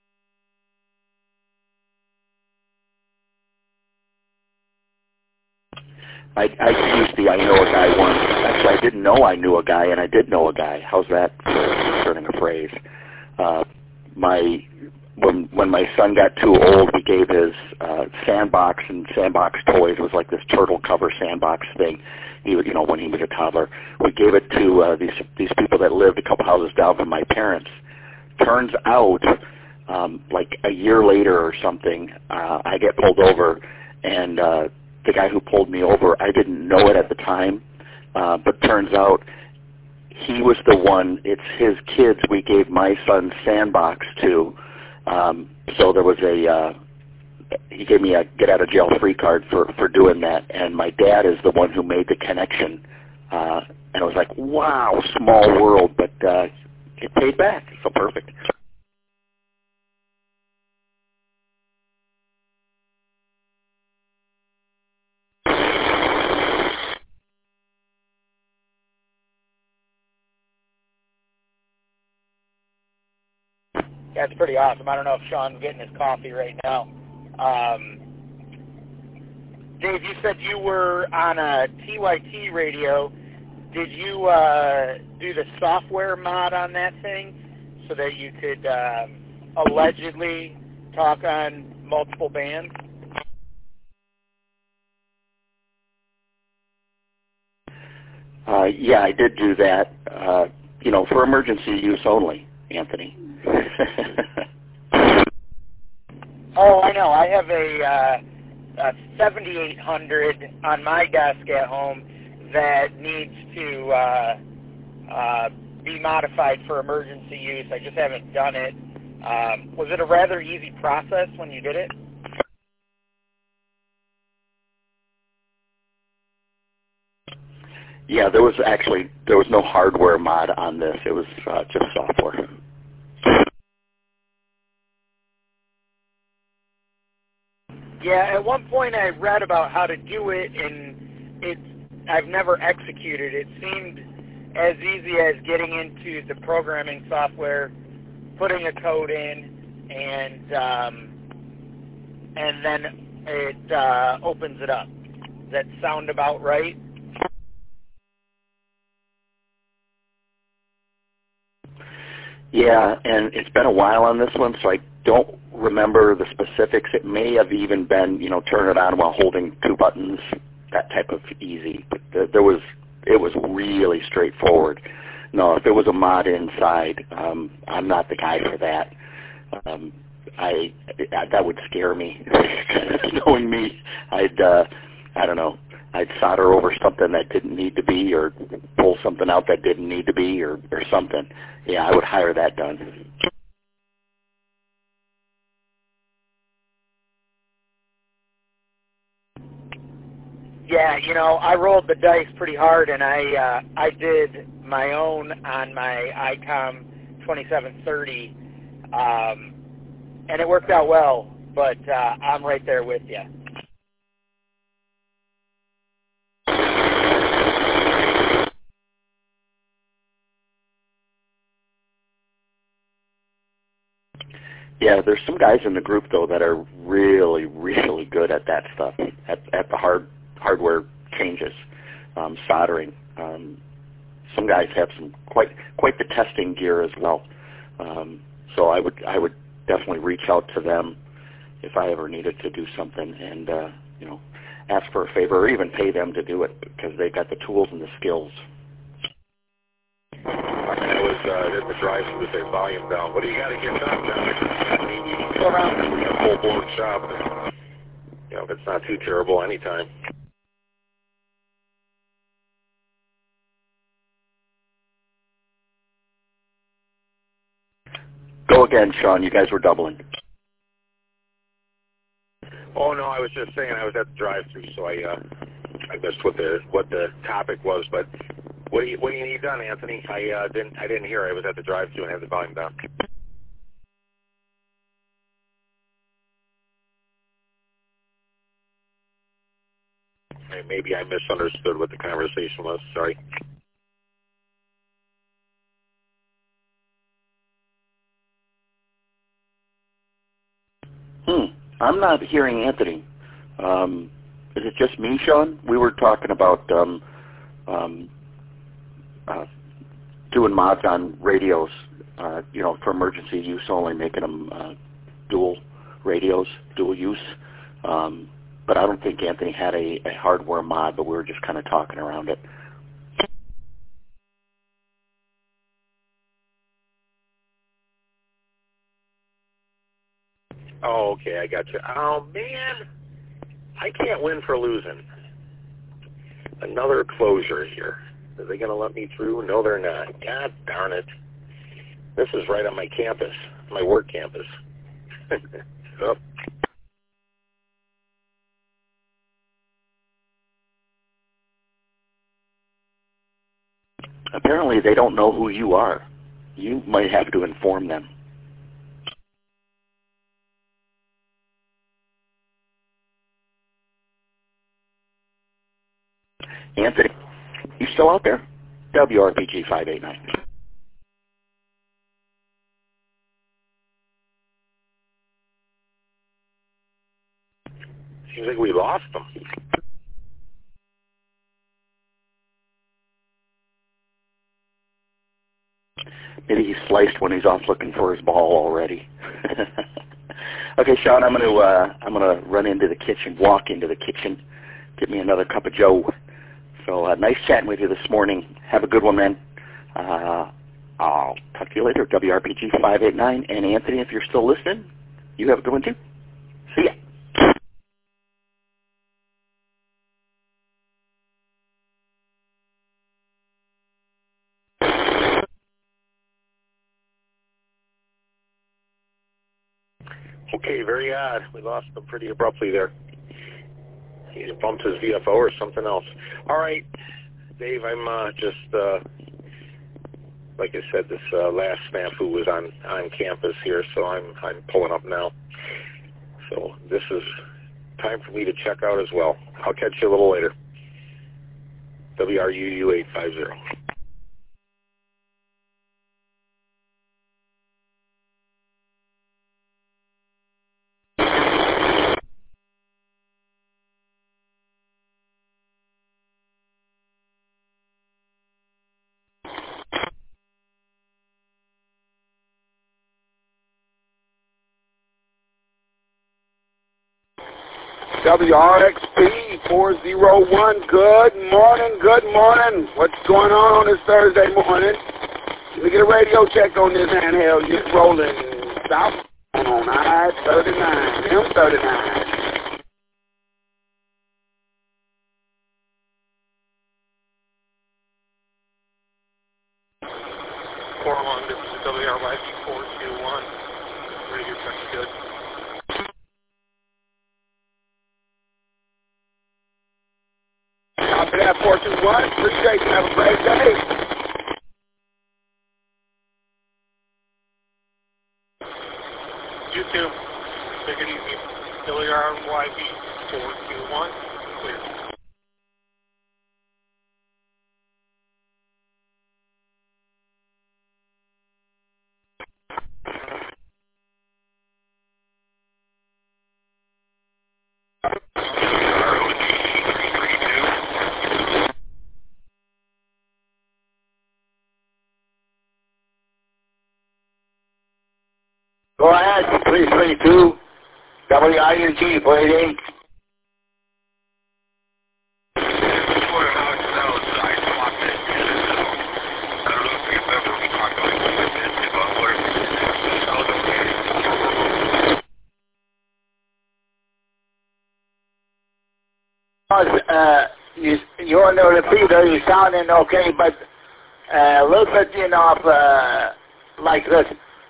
I, I used the I know a guy once. Actually, I didn't know I knew a guy, and I did know a guy. How's that for turning a phrase? Uh, my when when my son got too old, we gave his uh, sandbox and sandbox toys. It was like this turtle cover sandbox thing. He was, you know, when he was a toddler, we gave it to uh, these these people that lived a couple houses down from my parents. Turns out, um, like a year later or something, uh, I get pulled over, and uh, the guy who pulled me over, I didn't know it at the time, uh, but turns out he was the one, it's his kids we gave my son's sandbox to. Um, so there was a, uh, he gave me a get-out-of-jail-free card for, for doing that, and my dad is the one who made the connection. Uh, and I was like, wow, small world, but uh, it paid back, so perfect. That's pretty awesome. I don't know if Sean's getting his coffee right now. Um, Dave, you said you were on a T Y T radio. Did you uh, do the software mod on that thing so that you could um, allegedly talk on multiple bands? Uh, yeah, I did do that, uh, you know, for emergency use only, Anthony. Oh, I know. I have a, uh, a seventy-eight hundred on my desk at home that needs to uh, uh, be modified for emergency use. I just haven't done it. Um, was it a rather easy process when you did it? Yeah, there was actually, there was no hardware mod on this. It was uh, just software. Yeah, at one point I read about how to do it, and it's, I've never executed. It seemed as easy as getting into the programming software, putting a code in, and um, and then it uh, opens it up. Does that sound about right? Yeah, and it's been a while on this one, so I don't remember the specifics. It may have even been, you know, turn it on while holding two buttons, that type of easy. But the, there was, it was really straightforward. No, if it was a mod inside, um, I'm not the guy for that. Um, I, I that would scare me. Knowing me, I'd, uh, I don't know, I'd solder over something that didn't need to be, or pull something out that didn't need to be, or, or something. Yeah, I would hire that done. Yeah, you know, I rolled the dice pretty hard, and I uh, I did my own on my ICOM twenty-seven thirty, um, and it worked out well. But uh, I'm right there with you. Yeah, there's some guys in the group though that are really, really good at that stuff, at at the hard hardware changes, um, soldering. Um, some guys have some quite quite the testing gear as well. Um, so I would I would definitely reach out to them if I ever needed to do something, and uh, you know, ask for a favor or even pay them to do it because they got the tools and the skills. I mean, I was uh, at the drive-thru with their volume down. What do you got to get done, John? I mean, you can go around a full-blown shop. And, you know, if it's not too terrible, anytime. Go again, Sean. You guys were doubling. Oh no, I was just saying I was at the drive-thru, so I uh, I missed what the what the topic was. But what do you what do you need done, Anthony? I uh, didn't I didn't hear. I was at the drive-thru and had the volume down. Maybe I misunderstood what the conversation was. Sorry. Hmm. I'm not hearing Anthony. Um, Is it just me, Sean? We were talking about um, um, uh, doing mods on radios, uh, you know, for emergency use only, making them uh, dual radios, dual use. Um, but I don't think Anthony had a, a hardware mod, but we were just kind of talking around it. Oh, okay, I got you. Oh, man, I can't win for losing. Another closure here. Are they going to let me through? No, they're not. God darn it. This is right on my campus, my work campus. Oh. Apparently they don't know who you are. You might have to inform them. Anthony, you still out there? W R P G five eight nine. Seems like we lost them. Maybe he's sliced when he's off looking for his ball already. Okay, Sean, I'm going to uh, I'm going to run into the kitchen, walk into the kitchen, get me another cup of Joe. So uh, nice chatting with you this morning. Have a good one, man. Uh, I'll talk to you later. W R P G five eight nine. And Anthony, if you're still listening, you have a good one too. See ya. Okay, very odd. We lost them pretty abruptly there. He bumped his V F O or something else. All right, Dave, I'm uh, just, uh, like I said, this uh, last snafu was on, on campus here, so I'm I'm pulling up now. So this is time for me to check out as well. I'll catch you a little later. W R U U eight five zero. W R X P four oh one, good morning, good morning. What's going on on this Thursday morning? Let me get a radio check on this handheld. Just rolling south on I thirty-nine, M thirty-nine. four one, this is W R Y P four two one. Radio check's good. Copy that, four two one. Appreciate you. Have a great day. You too. Take it easy. W R Y P four two one. Clear. Go ahead, three three two, W I U G, four eight eight. Uh, you, you're on the repeater, you're sounding okay, but uh, a little bit, you know, of, uh, like this.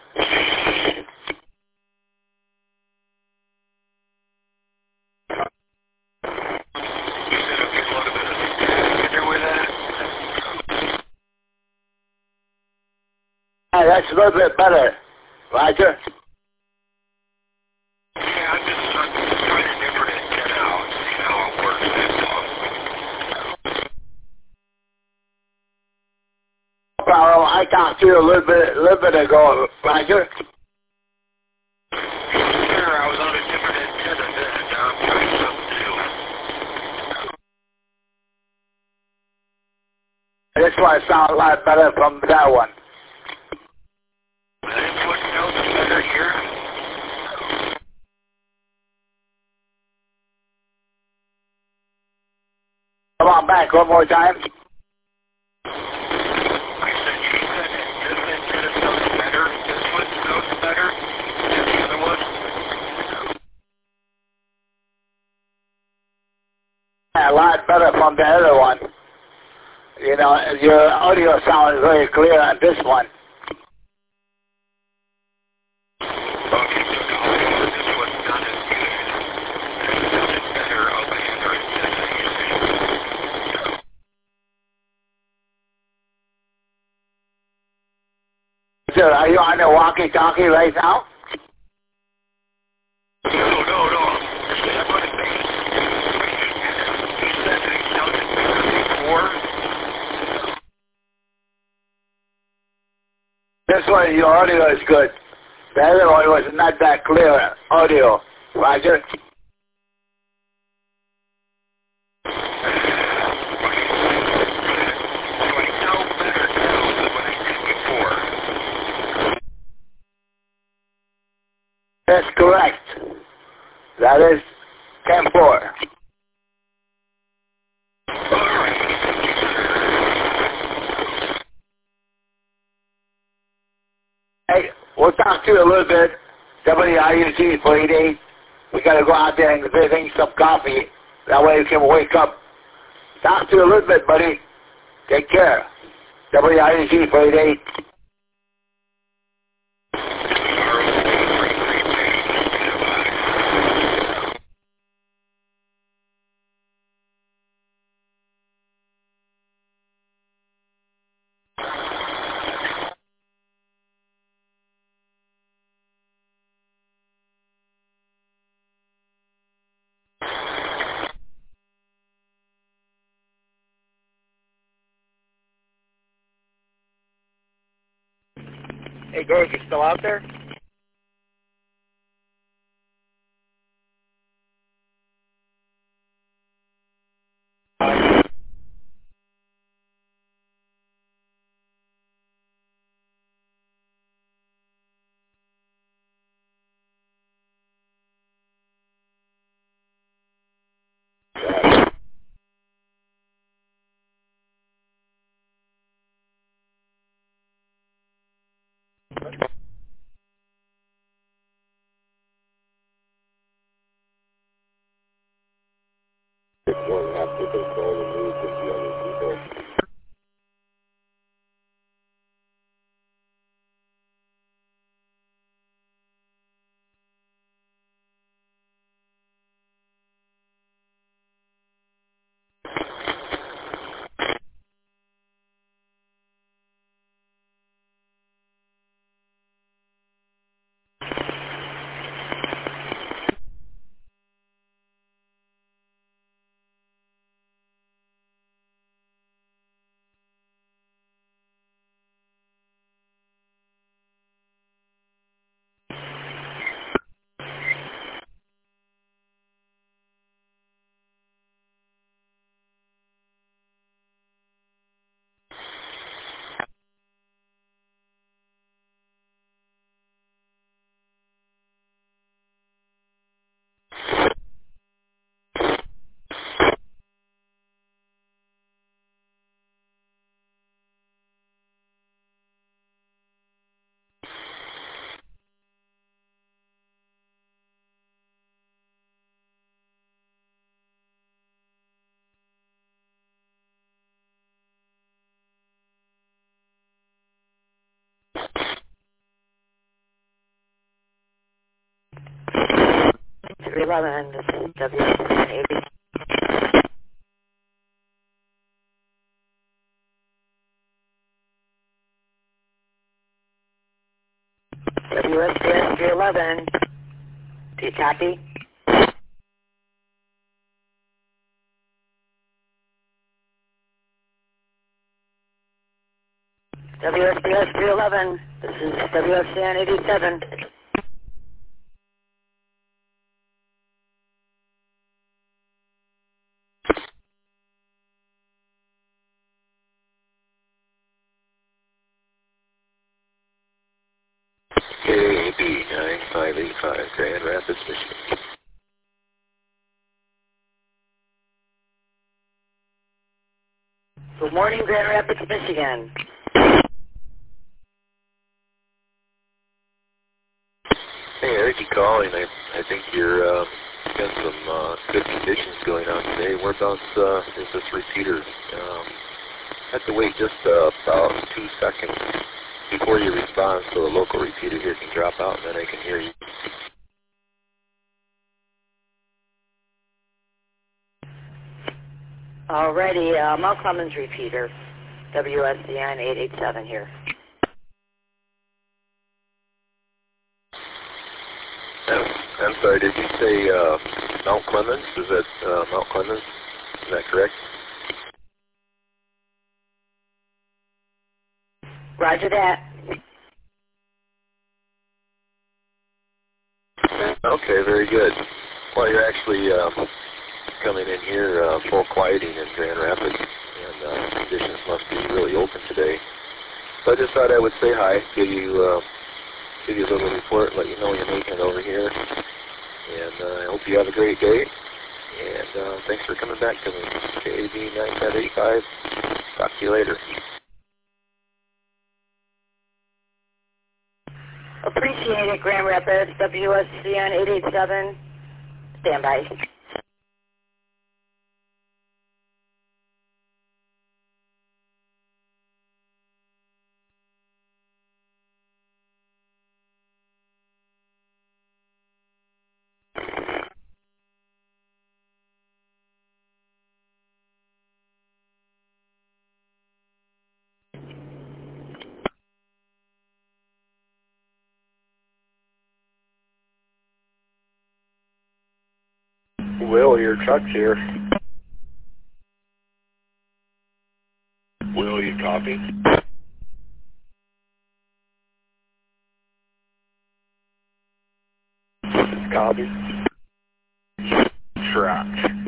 Yeah, that's a little bit better, Roger. Yeah, I'm just, I'm just trying a different antenna out, see how it works, that's all. No problem. I talked to you a little bit, a little bit ago, Roger. Sure, I was on a different antenna then, now I'm trying something new. one sounds a lot better from that one. This one sounds better here. Come on back one more time. I said you said this antenna sounds better. This one sounds better than the other one. A lot better from the other one. You know, your audio sounds very clear on this one. Okay, so the audio on this one's not as good. It sounded better on the other antenna, you think? Sir, are you on the walkie-talkie right now? No, no, no. I'm going to say, you said that it sounded better before. This one, your audio is good. The other one was not that clear audio. Roger? So I sound better now than what I did before. That's correct. That is ten four. Hey, we'll talk to you a little bit. W I U G four eighty-eight. We got to go out there and drink some coffee. That way you can wake up. Talk to you a little bit, buddy. Take care. W I U G four eighty-eight. Hey, Greg, you still out there? One have to control the moods of the other people. three eleven, this is W S N eighty. W S N three eleven, do you copy? W S B S three eleven, this is W S N eighty-seven. K A B nine five eight five, Grand Rapids, Michigan. Good morning, Grand Rapids, Michigan. Hey, I heard you calling. I, I think you're uh, got some uh, good conditions going on today. Whereabouts uh, is this repeater? Um, I have to wait just uh, about two seconds before you respond so the local repeater here can drop out and then I can hear you. Alrighty, uh, Mount Clemens repeater, W S C N eight eight seven here. I'm, I'm sorry, did you say uh, Mount Clemens? Is that uh, Mount Clemens? Is that correct? Roger that. Okay, very good. Well, you're actually uh, coming in here uh, full quieting in Grand Rapids, and uh, conditions must be really open today. So I just thought I would say hi, give you uh, give you a little report, let you know you're making it over here, and uh, I hope you have a great day. And uh, thanks for coming back to me. K A B nine five eight five. Talk to you later. Appreciate it, Grand Rapids, W S C N eight eight seven. Stand by. Will, your truck's here. Will, you copy? Copy. Truck.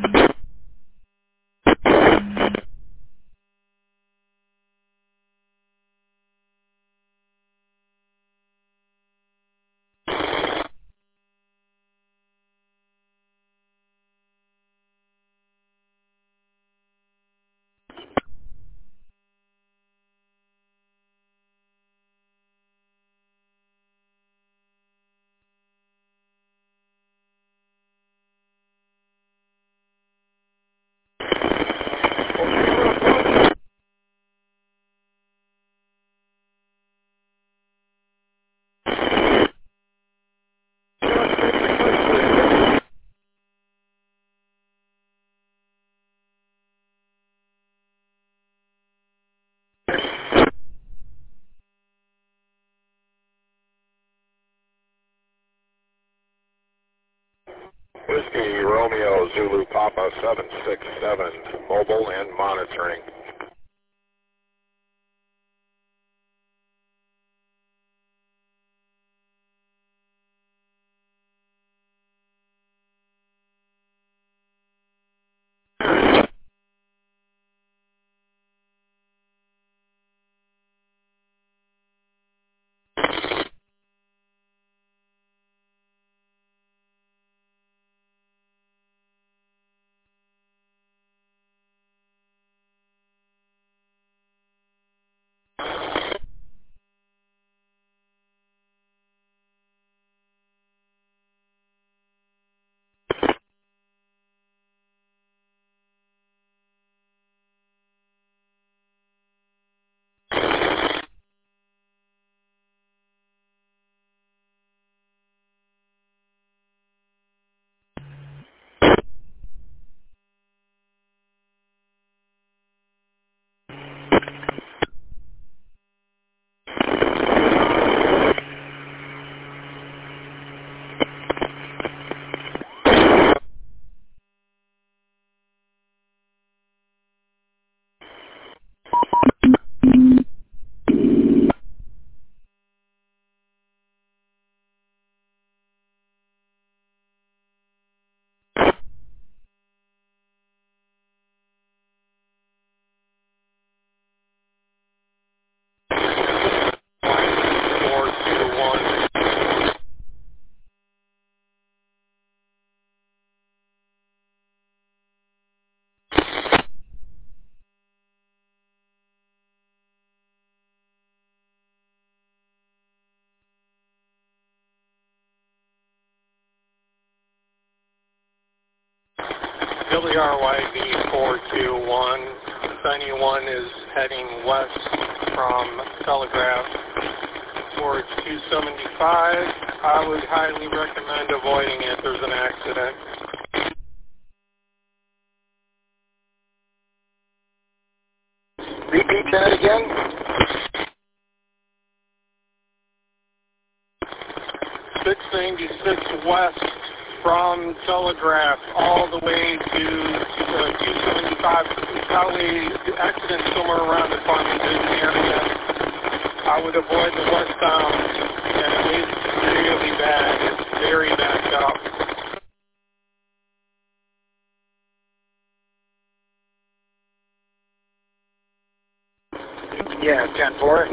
Whiskey Romeo Zulu Papa seven six seven, mobile and monitoring. Philly R Y V four two one. If anyone is heading west from Telegraph towards two seventy-five, I would highly recommend avoiding it. There's an accident. Repeat that again. six ninety-six west from Telegraph all the way to uh, two seventy-five. Probably the accident somewhere around the Farmington area. I would avoid the westbound, and it is really bad. It's very backed up. Yeah, ten four.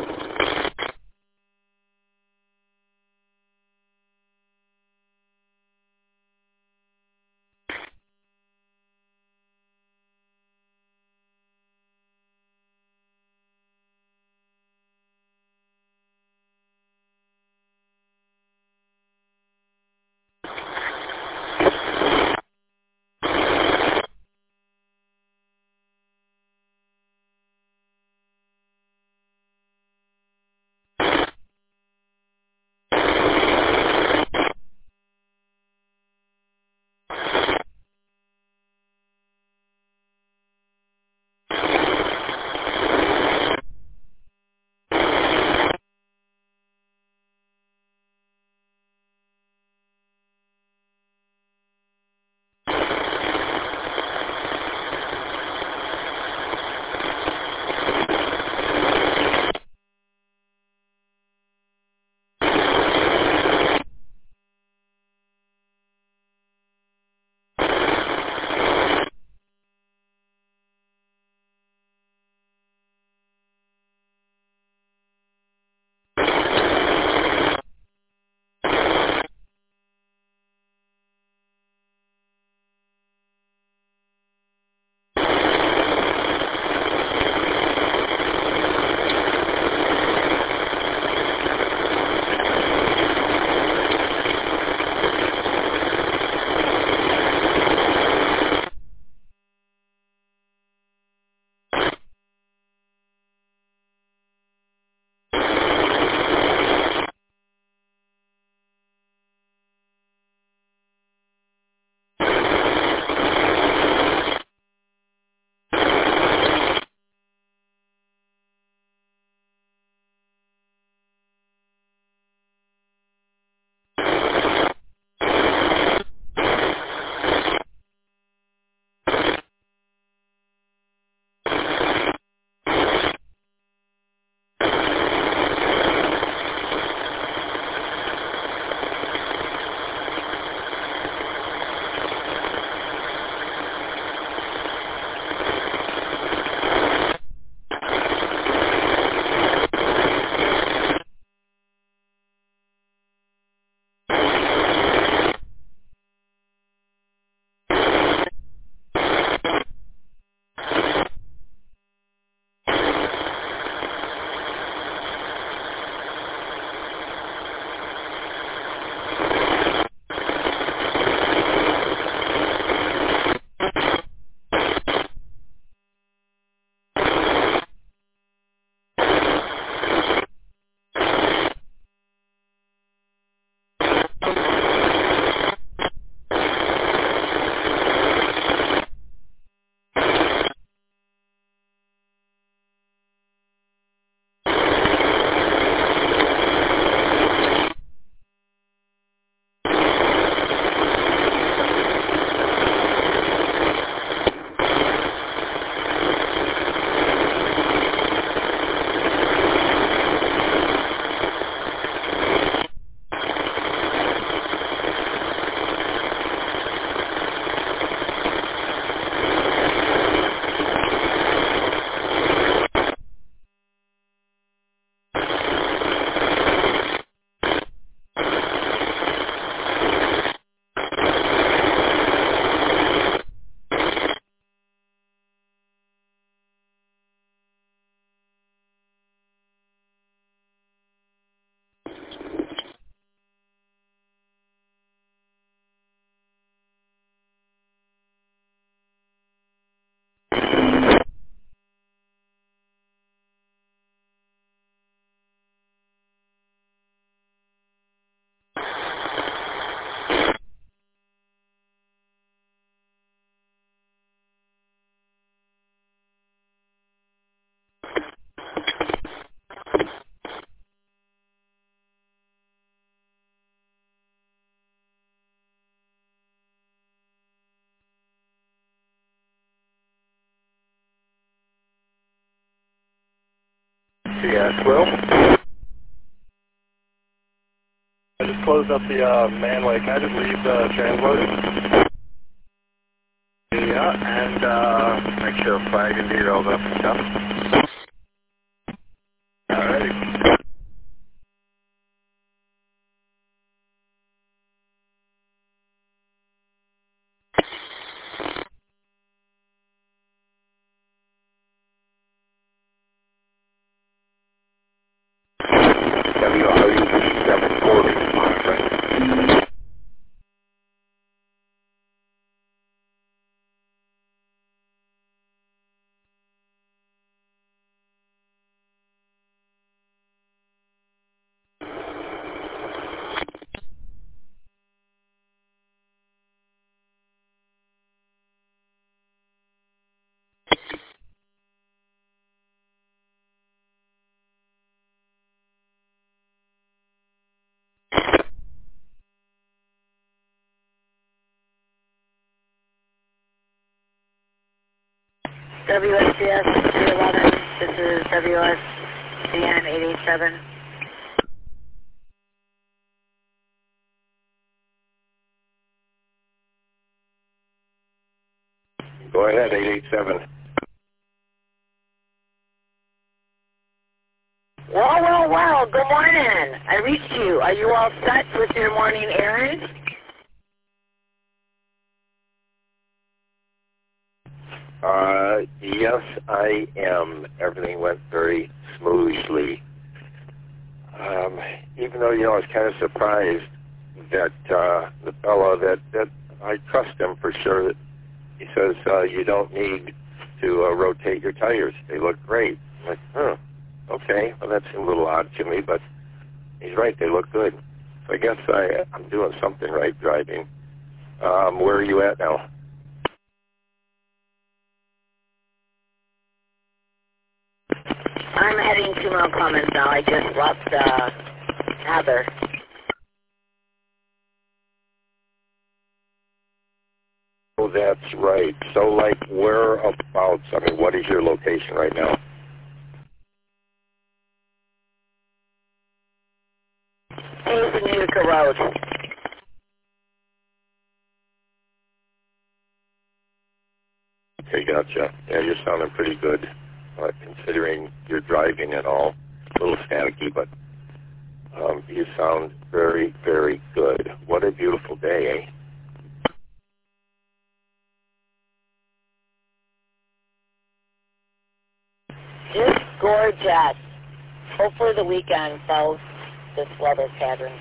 C S, Will. I just closed up the uh, manway. Can I just leave the transloader? Yeah, and uh, make sure flag and derailed up and stuff. Alrighty. W R E seven forty, my friend. W S C S three eleven, this is W S C N eight eight seven. Go ahead, eight eight seven. Well, well, well, good morning. I reached you. Are you all set with your morning errands? Uh, yes, I am. Everything went very smoothly. Um, even though, you know, I was kind of surprised that uh, the fellow that, that I trust him for sure, that he says uh, you don't need to uh, rotate your tires. They look great. I'm like, huh, okay. Well, that seemed a little odd to me, but he's right. They look good. So I guess I, I'm doing something right driving. Um, where are you at now? I'm heading to Mount Clemens now. I just left uh, Heather. Oh, that's right. So, like, whereabouts? I mean, what is your location right now? Hayes and Utica Road. Okay, gotcha. Yeah, you're sounding pretty good, uh, considering you're driving and all. A little staticky, but um, you sound very, very good. What a beautiful day, eh? Just gorgeous. Hopefully the weekend follows this weather pattern.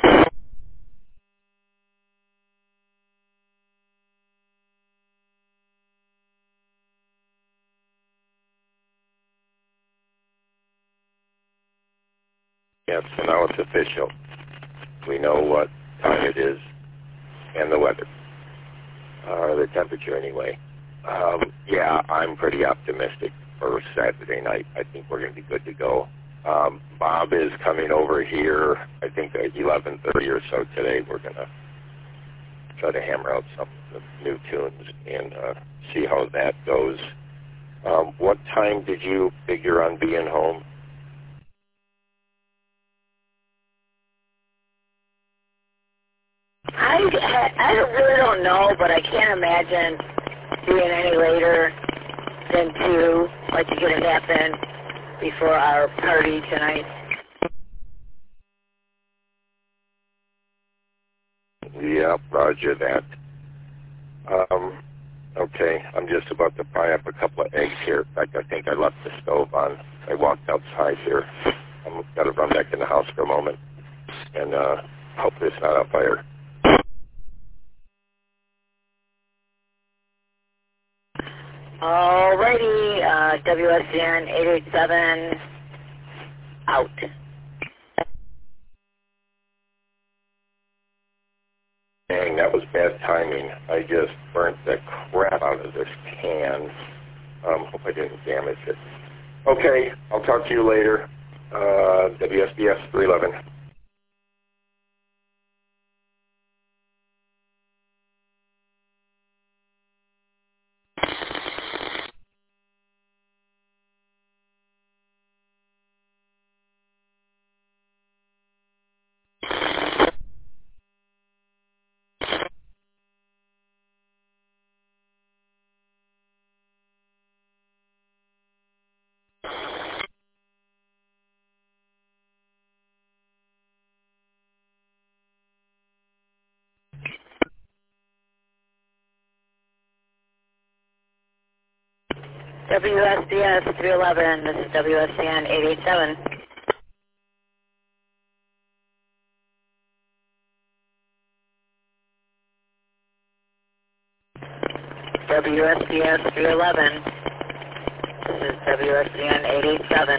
Yes, so now it's official. We know what time it is and the weather, uh, the temperature anyway. Um, yeah, I'm pretty optimistic for Saturday night. I think we're going to be good to go. Um, Bob is coming over here, I think at eleven thirty or so today. We're going to try to hammer out some of the new tunes and uh, see how that goes. Um, what time did you figure on being home? I, I really don't know, but I can't imagine being any later than two, like to get it happen before our party tonight. Yep, roger that. Um, okay, I'm just about to fry up a couple of eggs here. In fact, I think I left the stove on. I walked outside here. I'm got to run back in the house for a moment and uh, hope it's not on fire. Alrighty, uh, W S C N eight eight seven, out. Dang, that was bad timing. I just burnt the crap out of this can. Um, hope I didn't damage it. Okay, I'll talk to you later. Uh, W S B S three eleven. W S B S three eleven, this is W S C N eight eight seven. W S B S three eleven, this is W S C N eight eight seven.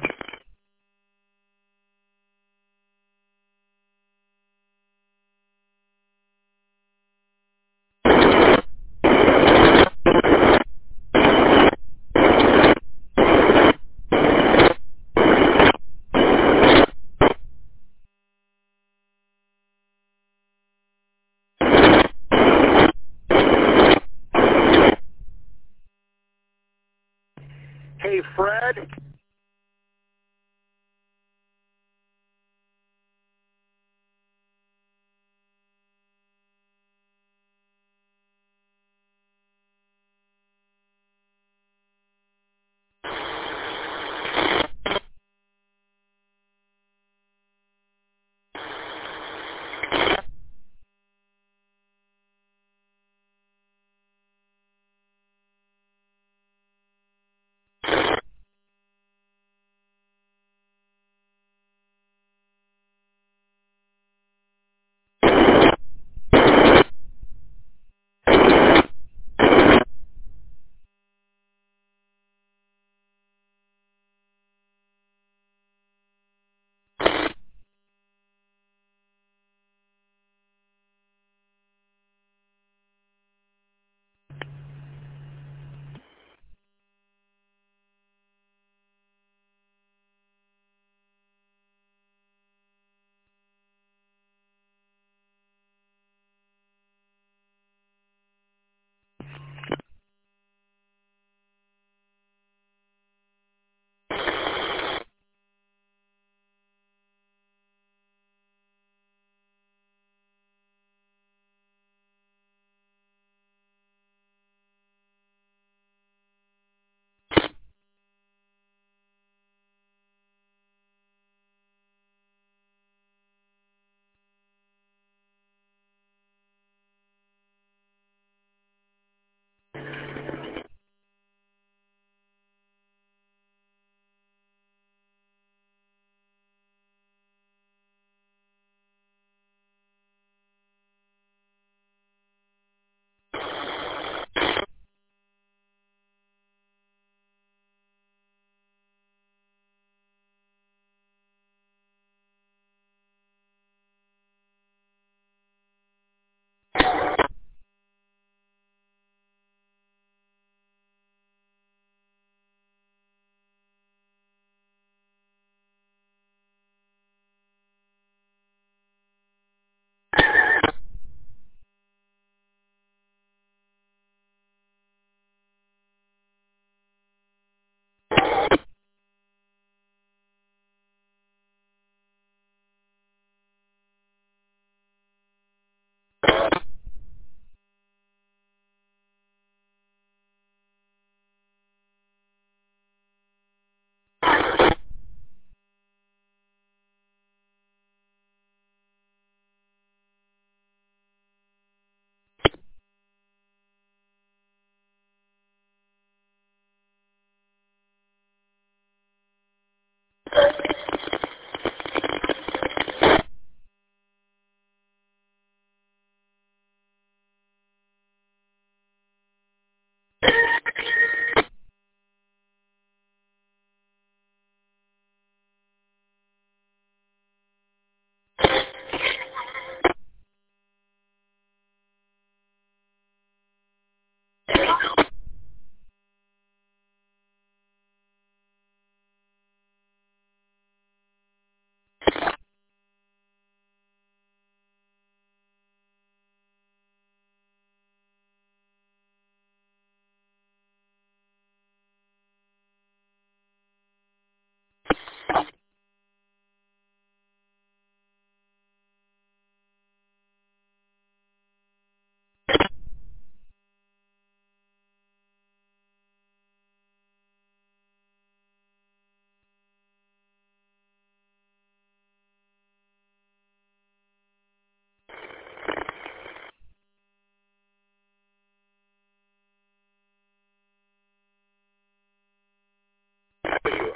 Hey, Fred.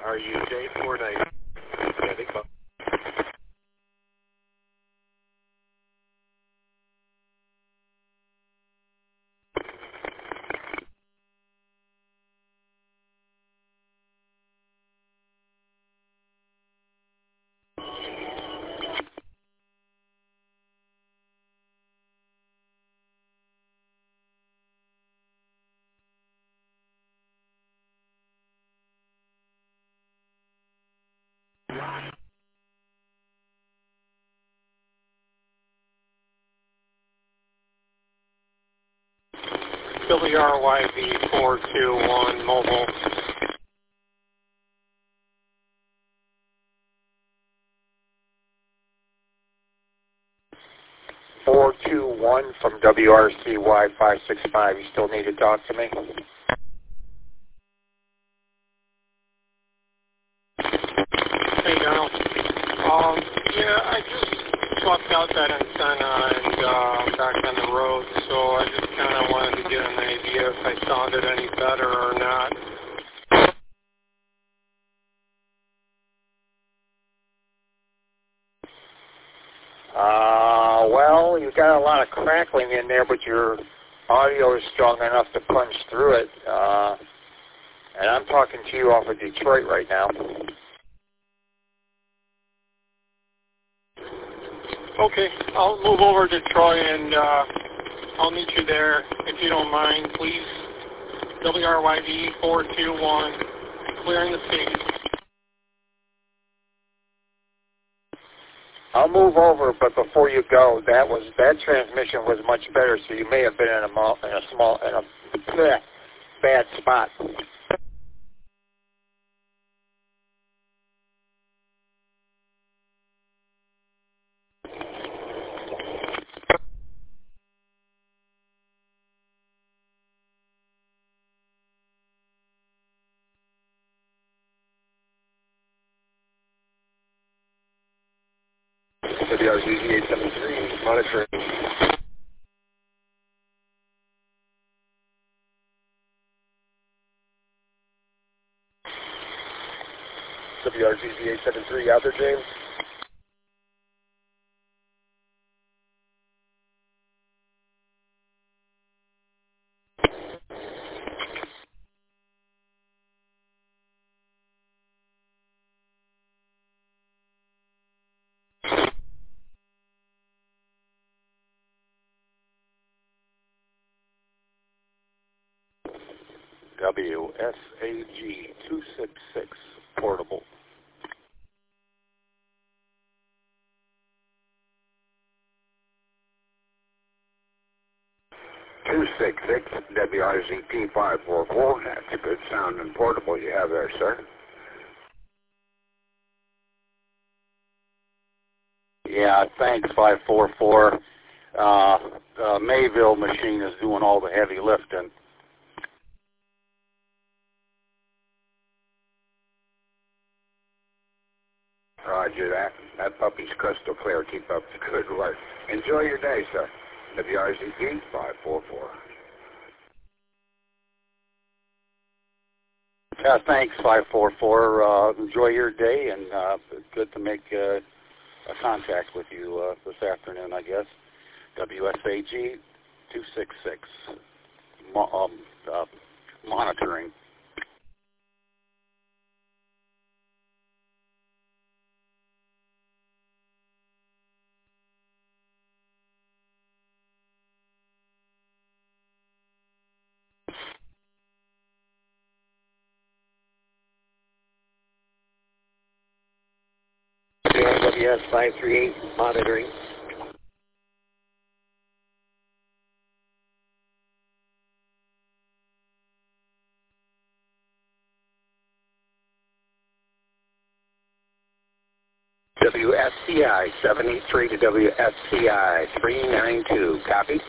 Are you Dave four ninety? Yeah, they call. W R Y V four two one mobile. four two one from W R C Y five six five. You still need to talk to me? Hey, Donald. Um, yeah, I just swapped out that antenna and uh, back on the road, so I just kind of wanted to get an idea if I sounded any better or not. Uh, well, you've got a lot of crackling in there, but your audio is strong enough to punch through it. Uh, and I'm talking to you off of Detroit right now. Okay, I'll move over to Troy and uh, I'll meet you there if you don't mind, please. W R Y V four two one, clearing the station. I'll move over, but before you go, that was that transmission was much better, so you may have been in a, mo- in a small in a bleh, bad spot. W R Z Z eight seven three, monitoring. W R Z Z eight seven three, out there, James? W S A G two six six, portable. two six six W R Z T five four four. That's a good sounding portable you have there, sir. Yeah, thanks, five four four. Uh, uh, Mayville machine is doing all the heavy lifting. Roger that. That puppy's crystal clear. Keep up the good work. Enjoy your day, sir. W R Z T five four four. Yeah, thanks, five four four. Uh, enjoy your day, and uh, it's good to make uh, a contact with you uh, this afternoon, I guess. W S A G two six six, Mo- um, uh, monitoring. W S five three eight, monitoring. W S C I seven eight three to W S C I three nine two. Copy.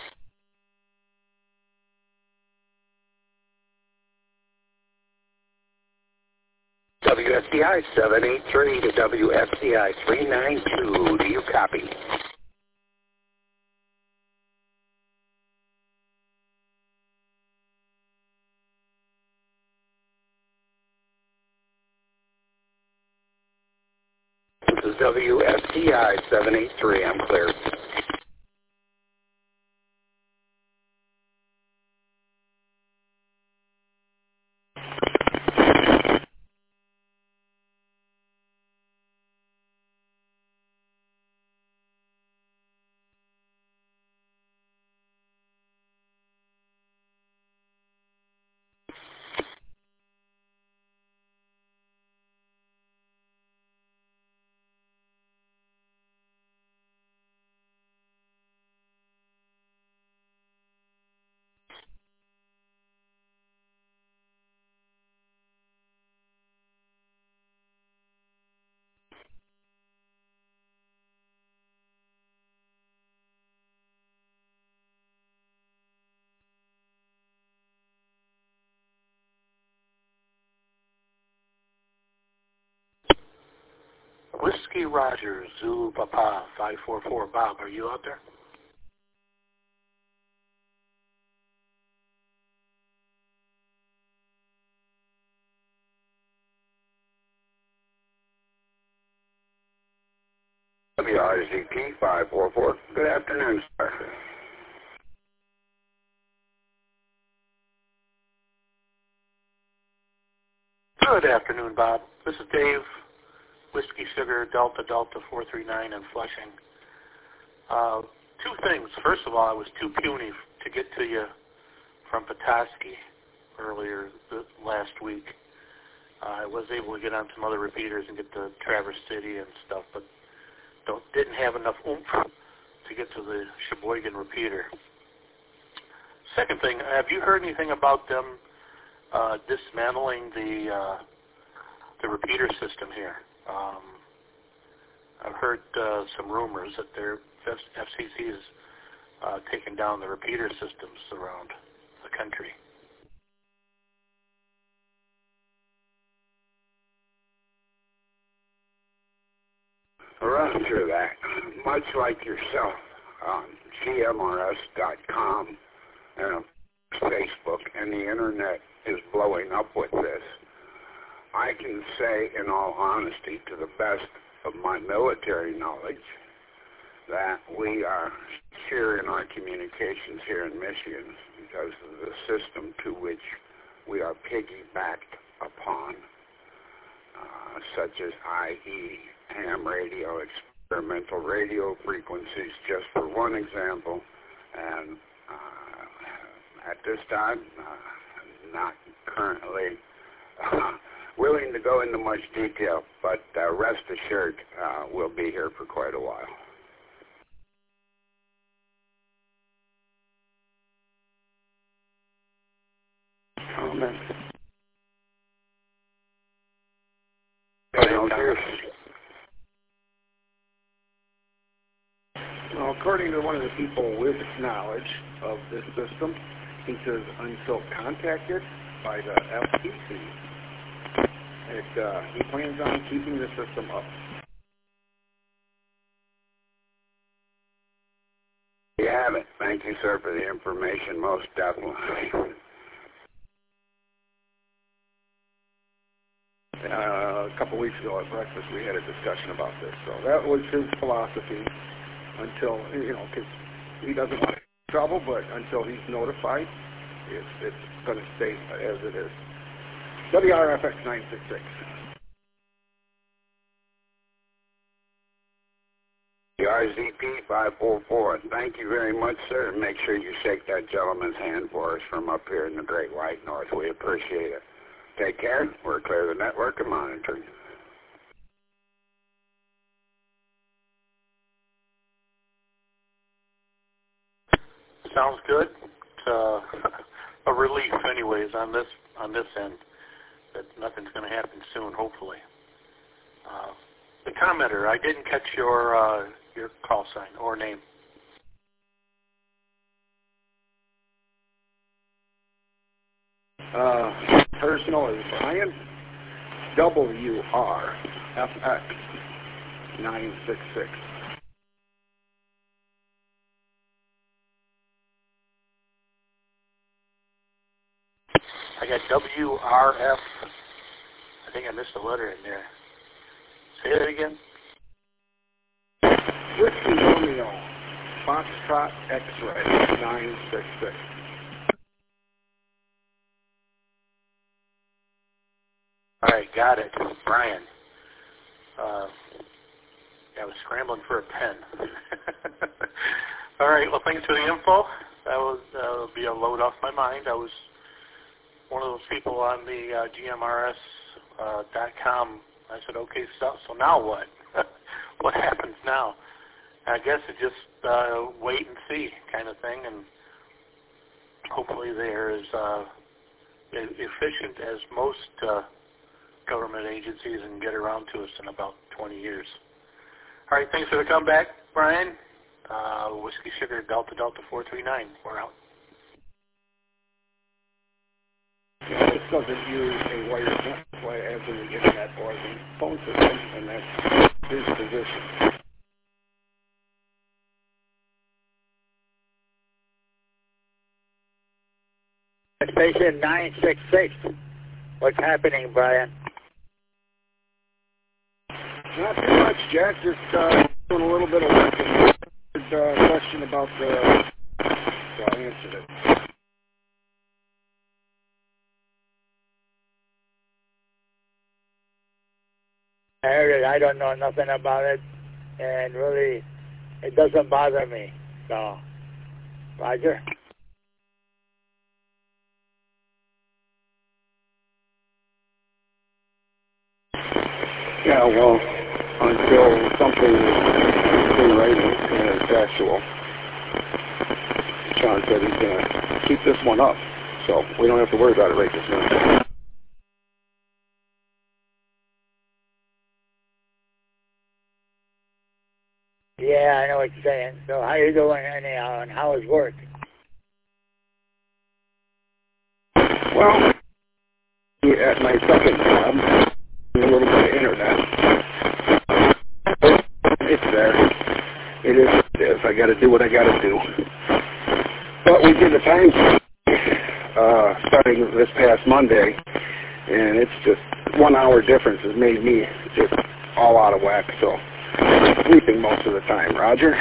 W S C I seven eight three to W S C I three nine two. Do you copy? W S T I seven eight three. I'm clear. Whiskey Roger, Zulu Papa, five four four. Bob, are you out there? W R Z P five four four. Good afternoon, sir. Good afternoon, Bob. This is Dave, Whiskey Sugar, Delta Delta four three nine in Flushing. Uh, two things. First of all, I was too puny to get to you from Petoskey earlier th- last week. Uh, I was able to get on some other repeaters and get to Traverse City and stuff, but don't, didn't have enough oomph to get to the Sheboygan repeater. Second thing, have you heard anything about them uh, dismantling the uh, the repeater system here? Um, I've heard uh, some rumors that their F C C is uh, taking down the repeater systems around the country. Roger that. Much like yourself, on C M R S dot com and Facebook and the Internet is blowing up with this. I can say in all honesty, to the best of my military knowledge, that we are secure in our communications here in Michigan because of the system to which we are piggybacked upon, uh, such as I E ham radio, experimental radio frequencies, just for one example. And uh, at this time, uh, not currently uh, willing to go into much detail, but uh, rest assured, uh, we'll be here for quite a while. Amen. Well, according to one of the people with knowledge of this system, he says until contacted by the F C C, it, uh, he plans on keeping the system up. You have it. Thank you, sir, for the information, most definitely. Uh, a couple weeks ago at breakfast, we had a discussion about this. So that was his philosophy until, you know, because he doesn't want trouble, but until he's notified, it's, it's going to stay as it is. W R F X nine six six. R Z P five four four. Thank you very much, sir. And make sure you shake that gentleman's hand for us from up here in the Great White North. We appreciate it. Take care. We're clear the network and monitoring. Sounds good. It's uh, a relief, anyways, on this on this end that nothing's going to happen soon. Hopefully. Uh, the commenter, I didn't catch your uh, your call sign or name. Uh, personal is Brian, W R F X nine six six. I got W R F. I think I missed a letter in there. Say that again. Whiskey Romeo, Foxtrot X-Ray, nine six six. All right, got it. Brian. Uh, I was scrambling for a pen. All right, well, thanks for the info. That was uh, will be a load off my mind. I was one of those people on the uh, G M R S dot com. I said, okay, so, so now what? What happens now? I guess it just uh, wait and see kind of thing, and hopefully they're as uh, efficient as most uh, government agencies and get around to us in about twenty years. All right, thanks for the comeback, Brian. Uh, Whiskey Sugar Delta Delta four three nine. We're out. Yeah, this doesn't use a wired network as in the internet or the phone system, and that's his position. Station nine six six. What's happening, Brian? Not too much, Jack. Just uh, doing a little bit of work. And uh, question about the... So I answered it. I heard it. I don't know nothing about it, and really, it doesn't bother me. So, Roger. Yeah, well, until something is in writing and it's actual. Sean said he's going to keep this one up, so we don't have to worry about it right this minute. Yeah, I know what you're saying. So how you doing anyhow, and how is work? Well, at my second job, a little bit of internet. It's there. It is what it is. I got to do what I got to do. But we did the time uh, starting this past Monday, and it's just one hour difference has made me just all out of whack. So I'm sleeping most of the time. Roger.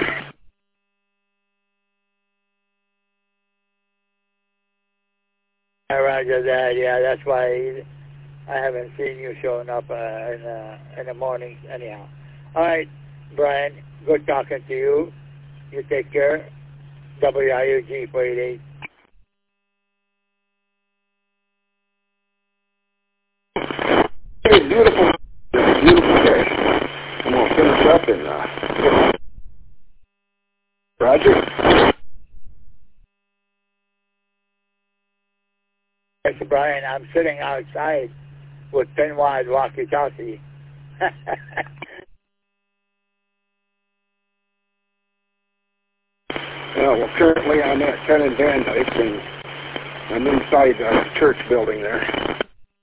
Yeah, Roger that. Yeah, that's why I haven't seen you showing up uh, in, uh, in the mornings anyhow. All right, Brian, good talking to you. You take care. W I U G four eight eight. Hey, beautiful. Beautiful day. I'm going to finish up and, uh, Roger. Yes, Brian, I'm sitting outside with ten-wide walkie-talkie. Yeah, well, currently I'm at ten and Van Dyke, and I'm inside the church building there.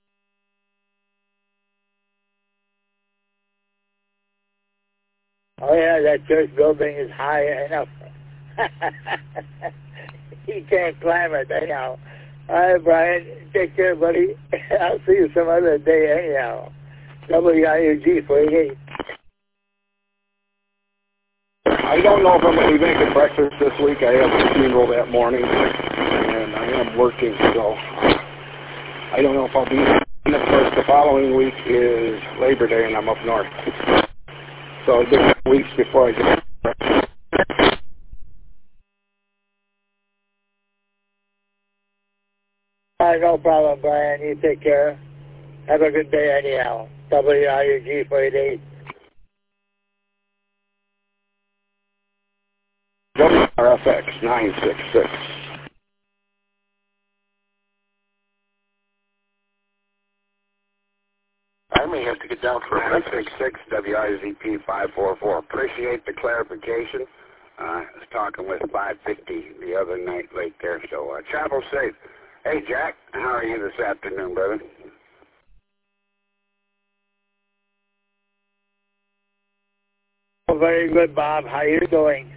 Oh, yeah, that church building is high enough. He can't climb it anyhow. All right, Brian, take care, buddy. I'll see you some other day anyhow. W I U G four eight eight. I don't know if I'm going to be making breakfast this week. I have a funeral that morning, and I am working, so I don't know if I'll be there. And of course, the following week is Labor Day, and I'm up north. So it'll be a couple weeks before I get breakfast. All right, no problem, Brian. You take care. Have a good day anyhow. W I U G four eight eight. W R F X nine six six. I may have to get down for a nine six six W I Z P five four four. Appreciate the clarification. Uh, I was talking with five fifty the other night late there, so uh, travel safe. Hey, Jack, how are you this afternoon, brother? Oh, very good, Bob. How are you doing?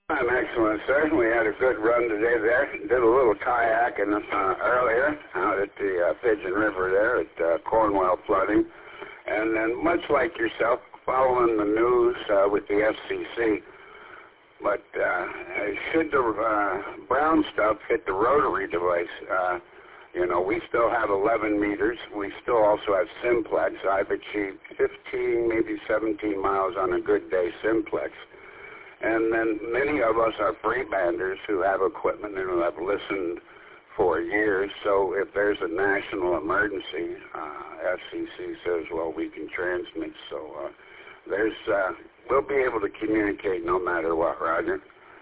I'm excellent, sir. We had a good run today there. Did a little kayaking uh, earlier out at the uh, Pigeon River there at uh, Cornwall flooding. And then much like yourself, following the news uh, with the F C C. But uh, should the uh, brown stuff hit the rotary device, uh, you know, we still have eleven meters. We still also have simplex. I've achieved fifteen, maybe seventeen miles on a good day simplex. And then many of us are freebanders who have equipment and who have listened for years. So if there's a national emergency, uh, F C C says, well, we can transmit. So uh, there's, uh, we'll be able to communicate no matter what, Roger.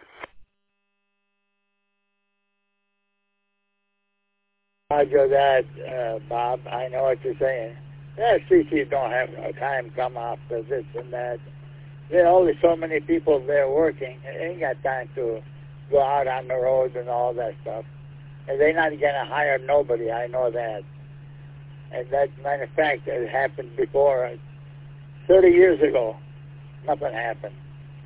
Roger that, uh, Bob. I know what you're saying. The F C C don't have no time to come after this and that. There are only so many people there working. They ain't got time to go out on the road and all that stuff. And they're not going to hire nobody. I know that. And that, matter of fact, it happened before. thirty years ago, nothing happened.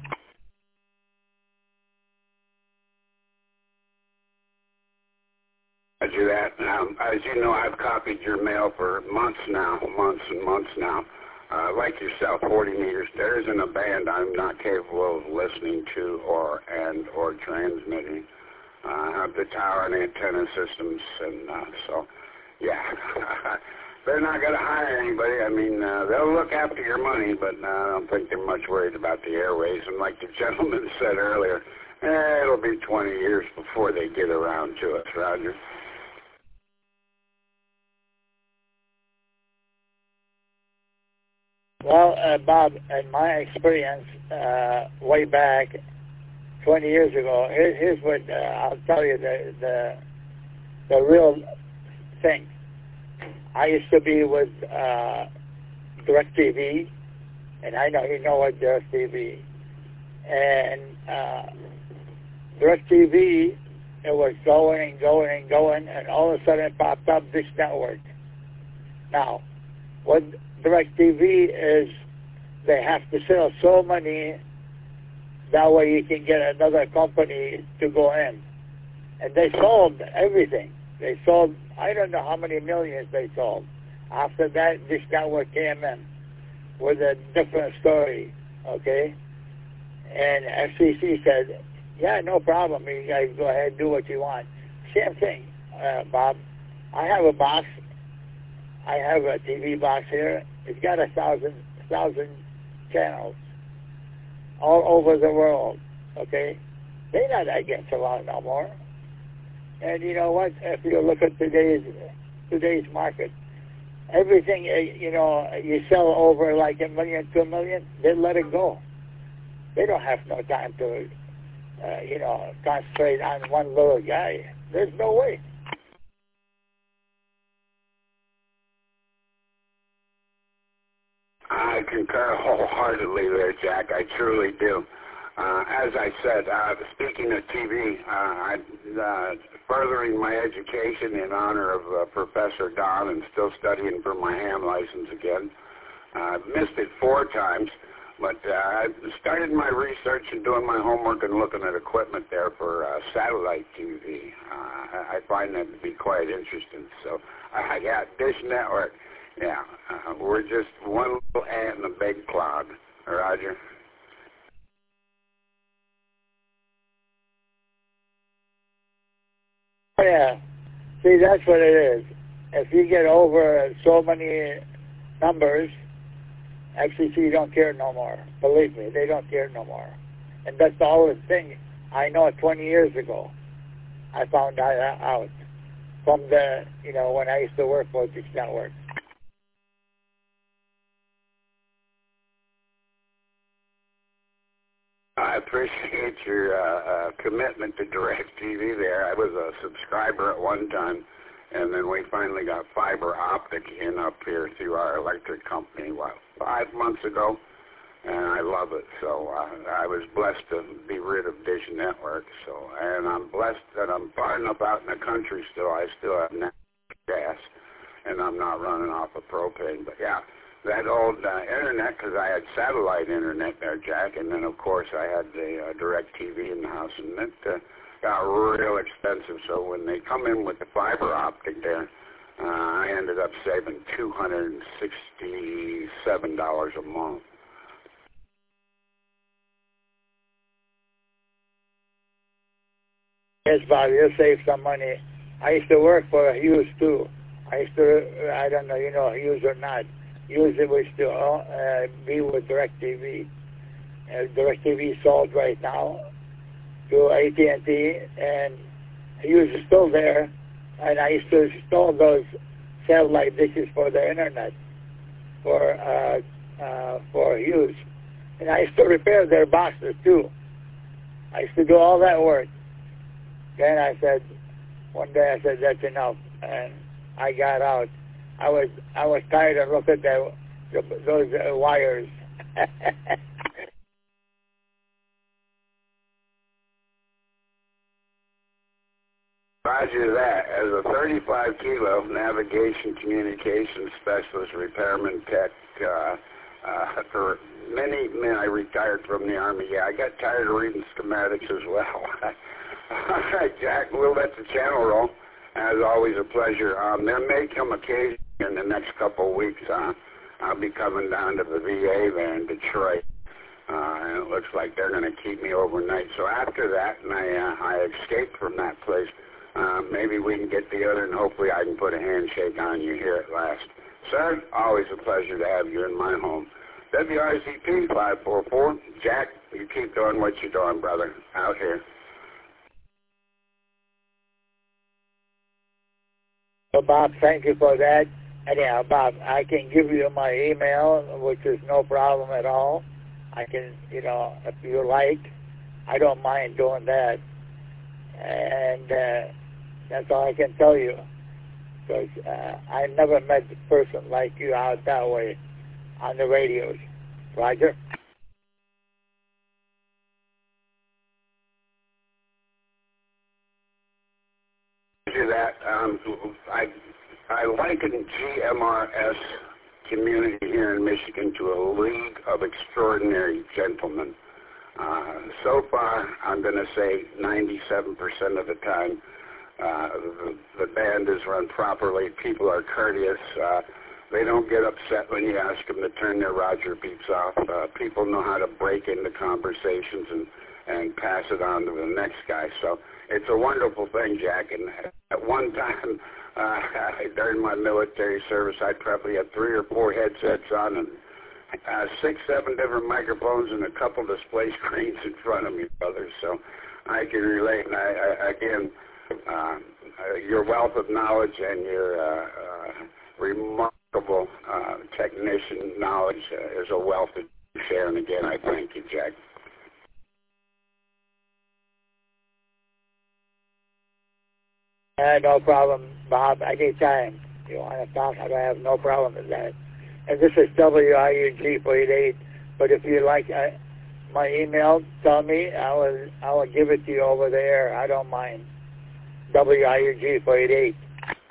Roger that. Um, as you know, I've copied your mail for months now, months and months now. Uh, like yourself, forty meters. There isn't a band I'm not capable of listening to or and or transmitting. Uh, I have the tower and antenna systems, and uh, so, yeah. They're not going to hire anybody. I mean, uh, they'll look after your money, but uh, I don't think they're much worried about the airways. And like the gentleman said earlier, eh, it'll be twenty years before they get around to it, Roger. Well, uh, Bob, in my experience, uh, way back twenty years ago, here, here's what uh, I'll tell you the, the the real thing. I used to be with uh, DirecTV, and I know you know what DirecTV. And uh, DirecTV, it was going and going and going, and all of a sudden it popped up Dish Network. Now, what DirecTV is, they have to sell so many, that way you can get another company to go in. And they sold everything. They sold, I don't know how many millions they sold. After that, Dish Network came in with a different story, okay? And F C C said, yeah, no problem. You guys go ahead and do what you want. Same thing, uh, Bob. I have a box. I have a T V box here. It's got a thousand, thousand channels all over the world, okay? They're not against allowed no more. And you know what? If you look at today's today's market, everything, you know, you sell over like a million, two million, they let it go. They don't have no time to, uh, you know, concentrate on one little guy. There's no way. I concur wholeheartedly there, Jack. I truly do. Uh, as I said, uh, speaking of T V, uh, I'm uh, furthering my education in honor of uh, Professor Don and still studying for my ham license again. I've uh, missed it four times, but uh, I've started my research and doing my homework and looking at equipment there for uh, satellite T V. Uh, I find that to be quite interesting. So, uh, yeah, Dish Network. Yeah, uh, we're just one little ant in a big cloud, Roger. Yeah, see, that's what it is. If you get over so many numbers, F C C don't care no more. Believe me, they don't care no more. And that's the whole thing. I know twenty years ago, I found that out from the, you know, when I used to work for Dish Network. I appreciate your uh, uh, commitment to DirecTV there. I was a subscriber at one time, and then we finally got fiber optic in up here through our electric company, what, five months ago, and I love it. So uh, I was blessed to be rid of Dish Network. So, and I'm blessed that I'm far enough out in the country still. I still have natural gas, and I'm not running off of propane. But yeah, that old uh, internet, because I had satellite internet there, Jack, and then of course I had the uh, direct T V in the house, and it uh, got real expensive. So when they come in with the fiber optic there, uh, I ended up saving two hundred sixty-seven dollars a month. Yes, Bob, you'll save some money. I used to work for Hughes too. I used to, I don't know, you know Hughes or not. Hughes was to uh, be with DirecTV. Uh, DirecTV sold right now to A T and T, and Hughes is still there. And I used to install those satellite dishes for the internet for uh, uh, for Hughes, and I used to repair their boxes too. I used to do all that work. Then I said, one day I said, that's enough, and I got out. I was I was tired of looking at the, the, those uh, wires. Roger that. As a thirty-five kilo navigation communications specialist, repairman tech, uh, uh, for many men, I retired from the Army. Yeah, I got tired of reading schematics as well. All right, Jack, we'll let the channel roll. As always, a pleasure. Um, there may come occasion in the next couple of weeks. Uh, I'll be coming down to the V A there in Detroit. Uh, and it looks like they're going to keep me overnight. So after that, and I, uh, I escape from that place, uh, maybe we can get together and hopefully I can put a handshake on you here at last. Sir, always a pleasure to have you in my home. W R Z P five four four. Jack, you keep doing what you're doing, brother, out here. So, Bob, thank you for that. Anyhow, Bob, I can give you my email, which is no problem at all. I can, you know, if you like, I don't mind doing that. And uh, that's all I can tell you. Because uh, I never met a person like you out that way on the radios. Roger? That um, I I liken G M R S community here in Michigan to a league of extraordinary gentlemen. Uh, so far, I'm going to say ninety-seven percent of the time, uh, the, the band is run properly. People are courteous. Uh, they don't get upset when you ask them to turn their Roger beeps off. Uh, people know how to break into conversations and, and pass it on to the next guy. So it's a wonderful thing, Jack. And at one time, uh, during my military service, I probably had three or four headsets on and uh, six, seven different microphones and a couple display screens in front of me, brother. So I can relate. And I, I, again, uh, your wealth of knowledge and your uh, uh, remarkable uh, technician knowledge uh, is a wealth to share. And again, I thank you, Jack. Uh, no problem, Bob. Anytime you want to talk, I have no problem with that. And this is W I U G four eight eight. But if you like uh, my email, tell me. I will I will give it to you over there. I don't mind. W I U G four eight eight.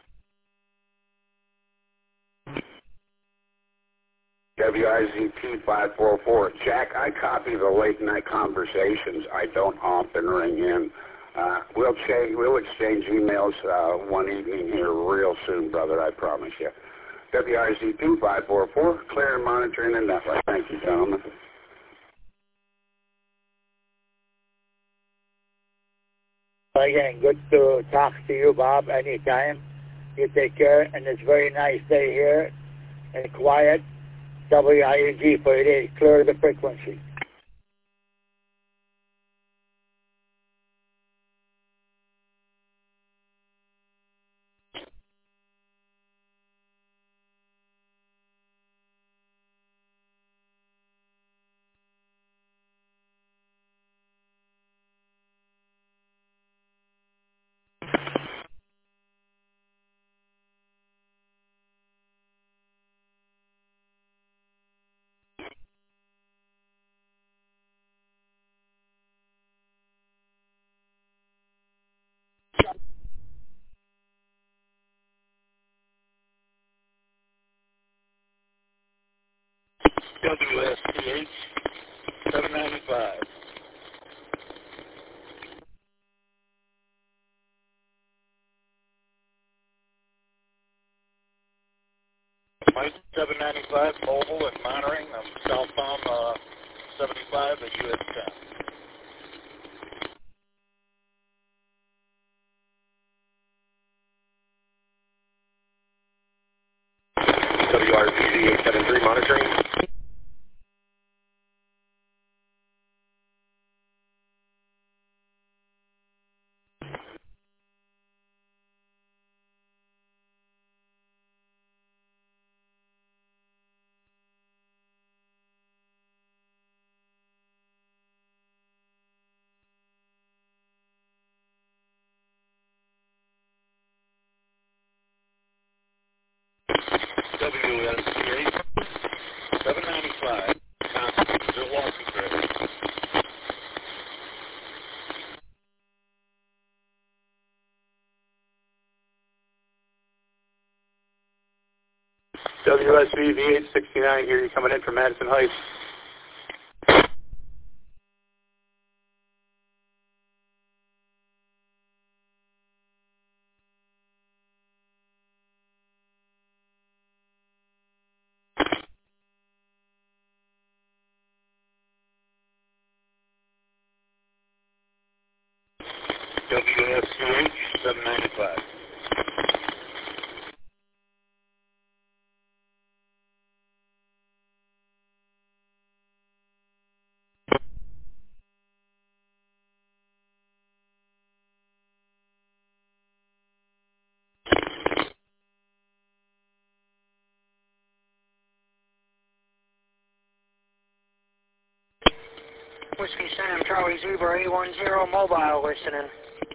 W I Z P five four four. Jack, I copy the late night conversations. I don't often ring in. Uh, we'll, cha- we'll exchange emails uh, one evening here real soon, brother, I promise you. W I Z P five four four, clear and monitoring the network. Thank you, gentlemen. Again, good to talk to you, Bob, anytime. You take care, and it's very nice day here and quiet. W I U G four eight eight, clear the frequency. W S T H seven ninety-five. Mike seven ninety-five, mobile and monitoring. I'm southbound uh, seventy-five at U S ten. W R Z Z eight seven three monitoring. W S T H seven ninety-five, Milwaukee Grid. W S B V eight sixty-nine here, you coming in from Madison Heights. W S C H seven ninety-five. Whiskey Sam, Charlie Zebra eight one zero, mobile listening.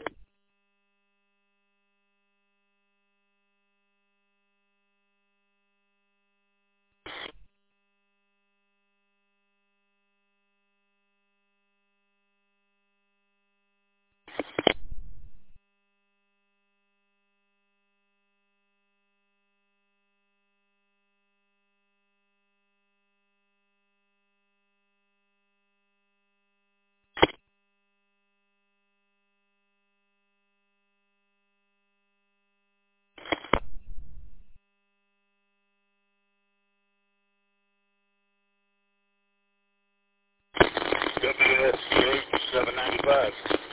W S C H seven ninety-five.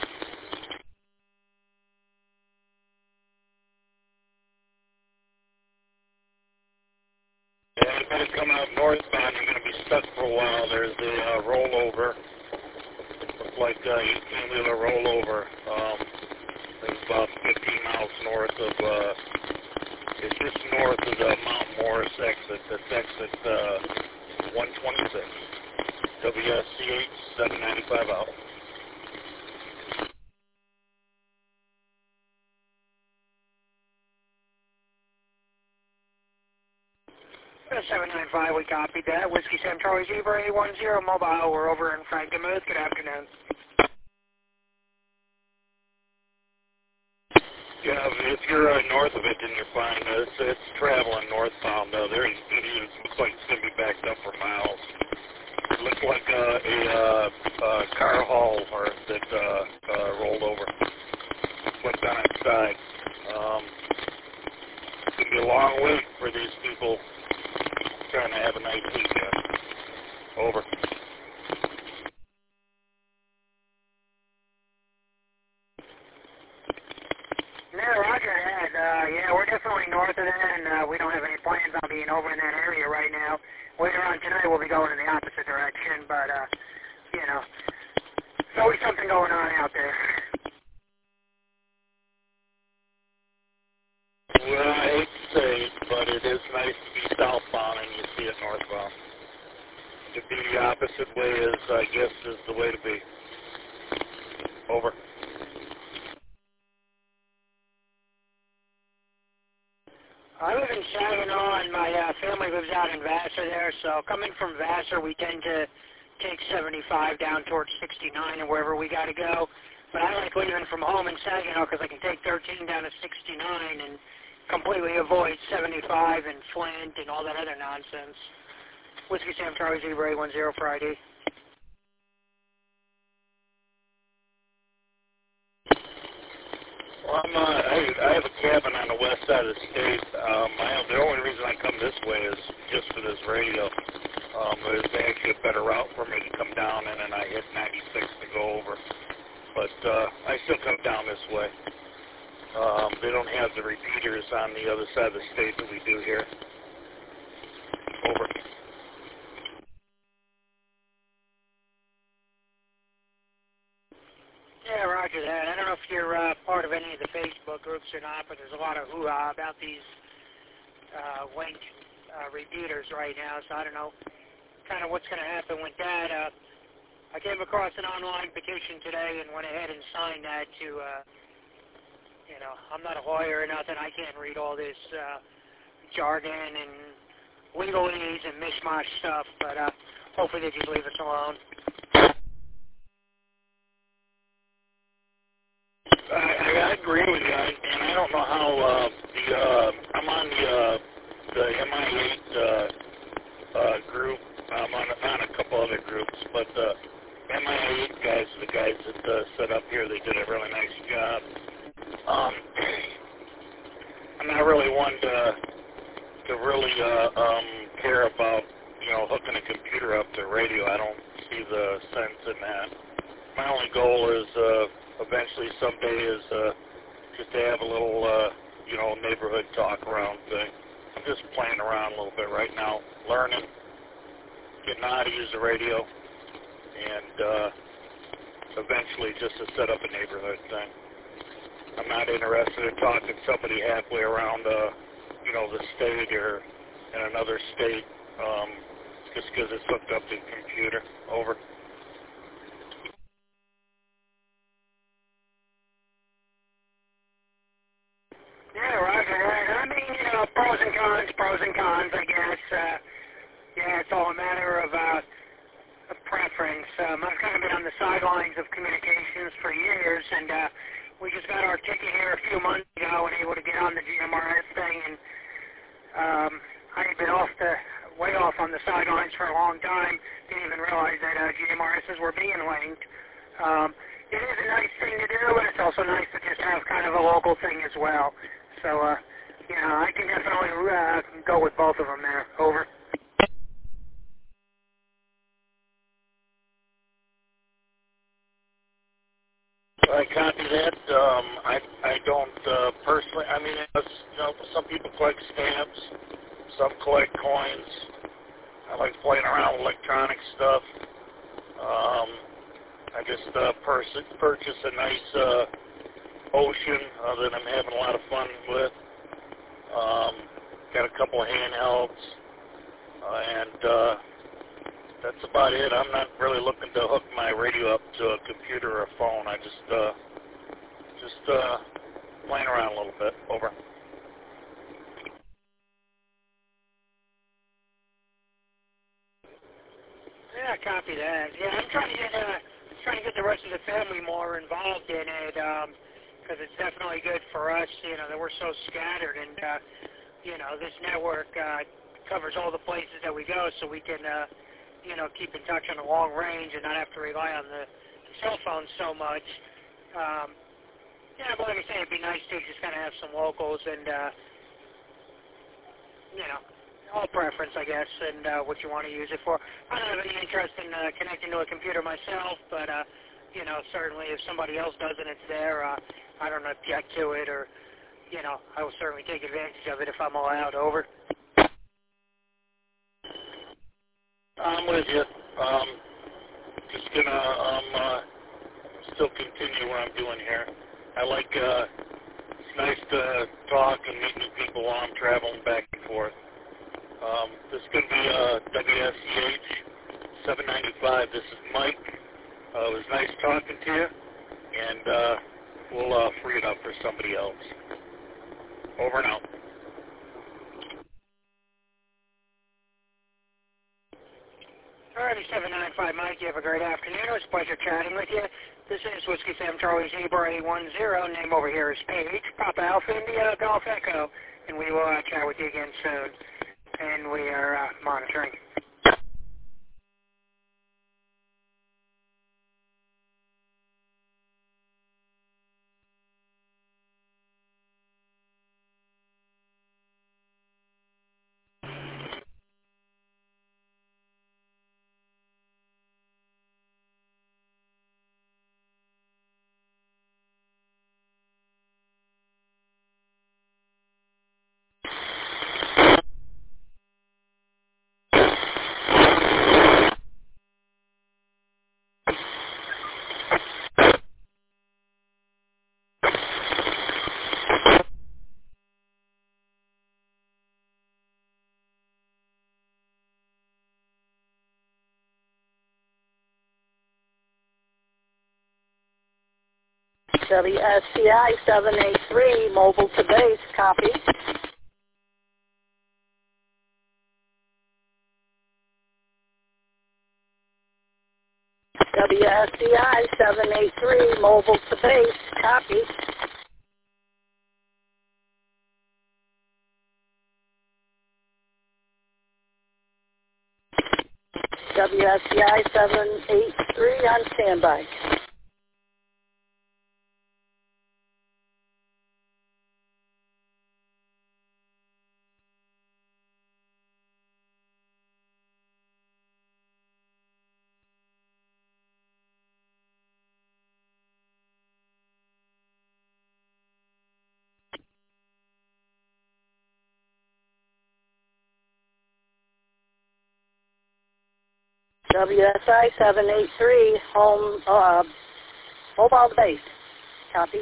Yeah, you're going to come out northbound. You're going to be stuck for a while. There's the uh, rollover. Looks like uh, eighteen-wheeler rollover. Um, it's about fifteen miles north of, uh, it's just north of the Mount Morris exit. That's exit uh, one twenty-six. W S C H seven ninety-five out. seven nine five, we copied that. Whiskey Sam Charlie Zebra eight one zero, mobile. We're over in Frankenmuth. Good afternoon. Yeah, if you're uh, north of it, then you're fine. Uh, it's, it's traveling northbound. Uh, there, it looks like it's going to be backed up for miles. It looks like uh, a uh, uh, car haul or that uh, uh, rolled over, flipped on its side. Um, it's going to be a long wait for these people trying to have a nice weekend. Over. Yeah, Roger that. Uh, yeah, we're definitely north of that, and uh, we don't have any plans on being over in that area right now. Later on tonight, we'll be going in the opposite direction, but, uh, you know, there's always something going on out there. Well, I hate to say it, but it is nice to be southbound and you see it northbound. To be the opposite way is, I guess, is the way to be. Over. I live in Saginaw, and my uh, family lives out in Vassar there, so coming from Vassar, we tend to take seventy-five down towards sixty-nine and wherever we got to go. But I like leaving from home in Saginaw because I can take thirteen down to sixty-nine and completely avoid seventy-five and Flint and all that other nonsense. Whiskey Sam Charlie Zebra eight one zero for I D. Well, I'm, uh, I, I have a cabin on the west side of the state. Um, I, the only reason I come this way is just for this radio. Um, there's actually a better route for me to come down, and then I hit ninety-six to go over. But uh, I still come down this way. Um, they don't have the repeaters on the other side of the state that we do here. Over. Yeah, roger that. I don't know if you're uh, part of any of the Facebook groups or not, but there's a lot of hoo-ha about these uh, link uh, repeaters right now, so I don't know kind of what's going to happen with that. Uh, I came across an online petition today and went ahead and signed that to, uh, you know, I'm not a lawyer or nothing. I can't read all this uh, jargon and legalese and mishmash stuff, but uh, hopefully they just leave us alone. I, I agree with you, and I don't know how uh, the uh, I'm on the uh, the M I eight uh, uh, group. I'm on, on a couple other groups, but the M I eight guys are the guys that uh, set up here. They did a really nice job. Um, I'm not really one to to really uh, um, care about you know hooking a computer up to radio. I don't see the sense in that. My only goal is. Uh, Eventually, someday is uh, just to have a little, uh, you know, neighborhood talk around thing. I'm just playing around a little bit right now, learning, getting how to use the radio, and uh, eventually just to set up a neighborhood thing. I'm not interested in talking to somebody halfway around, uh, you know, the state or in another state um, just because it's hooked up to the computer. Over. Yeah, roger that. I mean, you know, pros and cons, pros and cons, I guess. Uh, yeah, it's all a matter of, uh, of preference. Um, I've kind of been on the sidelines of communications for years, and uh, we just got our ticket here a few months ago and able to get on the G M R S thing, and um, I've been off the, way off on the sidelines for a long time. Didn't even realize that uh, G M R Ss were being linked. Um, it is a nice thing to do, and it's also nice to just have kind of a local thing as well. So, uh, you know, I can definitely uh, go with both of them there. Over. I copy that. Um, I I don't uh, personally. I mean, it's, you know, some people collect stamps, some collect coins. I like playing around with electronic stuff. Um, I just uh, pers- purchased a nice uh, Ocean uh, that I'm having a lot of fun with. Um, got a couple of handhelds, uh, and uh, that's about it. I'm not really looking to hook my radio up to a computer or a phone. I just, uh, just uh, playing around a little bit. Over. Yeah, copy that. Yeah, I'm trying to get, uh, trying to get the rest of the family more involved in it, um, because it's definitely good for us, you know, that we're so scattered, and, uh, you know, this network uh, covers all the places that we go, so we can, uh, you know, keep in touch on the long range and not have to rely on the cell phone so much. Um, yeah, but like I say, it'd be nice to just kind of have some locals and, uh, you know, all preference, I guess, and uh, what you want to use it for. I don't have any interest in uh, connecting to a computer myself, but, uh, you know, certainly if somebody else does and it's there, uh, I don't object to it, or, you know, I will certainly take advantage of it if I'm allowed. Over. I'm with you. Um, just gonna um, uh, still continue what I'm doing here. I like, uh, it's nice to talk and meet new people while I'm traveling back and forth. Um, this is going to be uh, W S C H seven ninety-five. This is Mike. Uh, it was nice talking to you, and uh, we'll uh, free it up for somebody else. Over and out. All righty, seven nine five Mike, you have a great afternoon. It was a pleasure chatting with you. This is Whiskey Sam Charlie Zebra eight one zero. Name over here is Paige, Papa Alpha India Golf Echo, and we will uh, chat with you again soon. And we are uh, monitoring. W S C I seven eight three, mobile to base, copy. W S C I seven eight three, mobile to base, copy. W S C I seven eight three on standby. W S I seven eight three, home, uh, mobile base. Copy.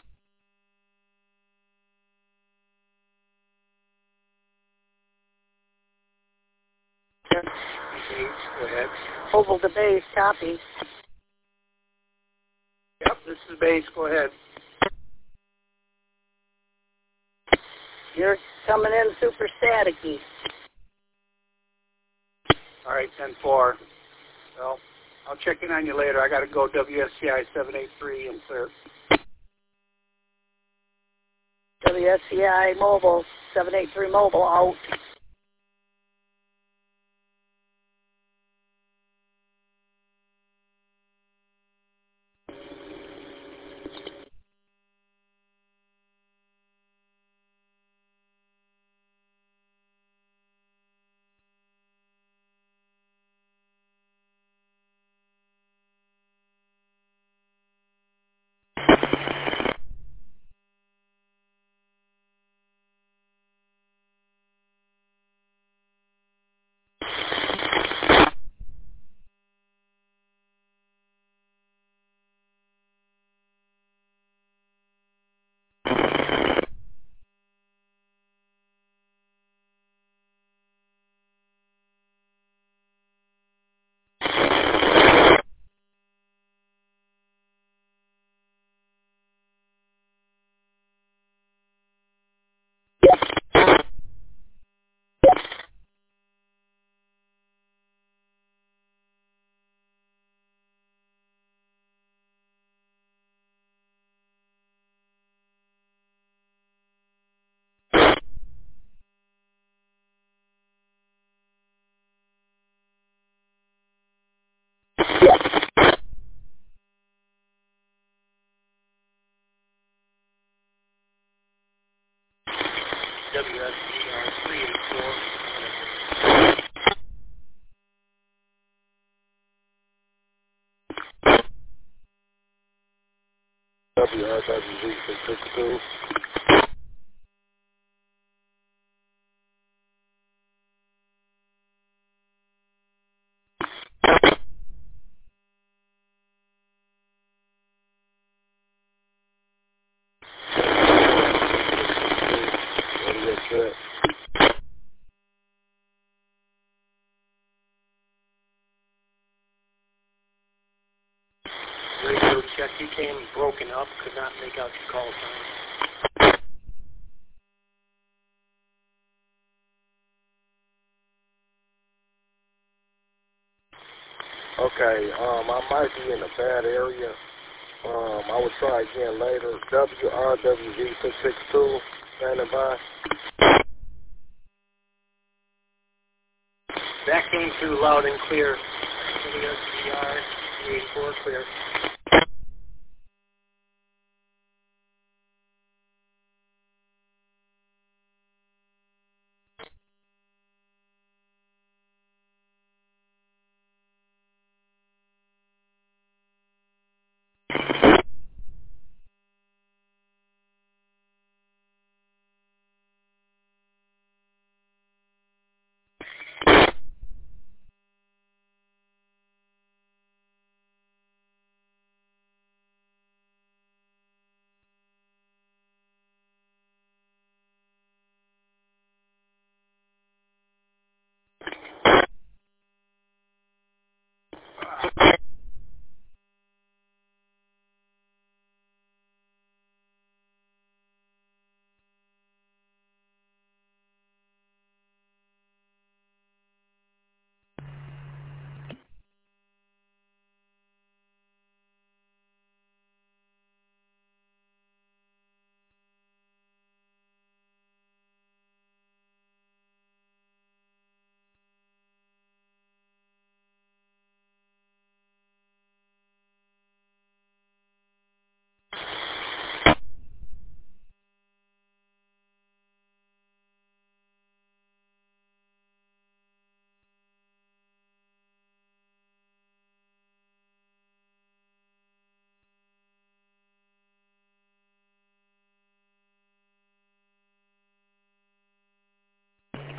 Go ahead. Mobile to base, copy. Yep, this is base. Go ahead. You're coming in super staticky. All right, ten four. Well, I'll check in on you later. I got to go W S C I seven eight three and clear. W S C I mobile, seven eight three mobile, out. W S C I three eight four. W R W Z six six two. Radio check, you came broken up, could not make out your call sign. Okay, um, I might be in a bad area. Um, I will try again later. W R W Z six six two, standing by. That came through loud and clear. W S C I three eight four, clear.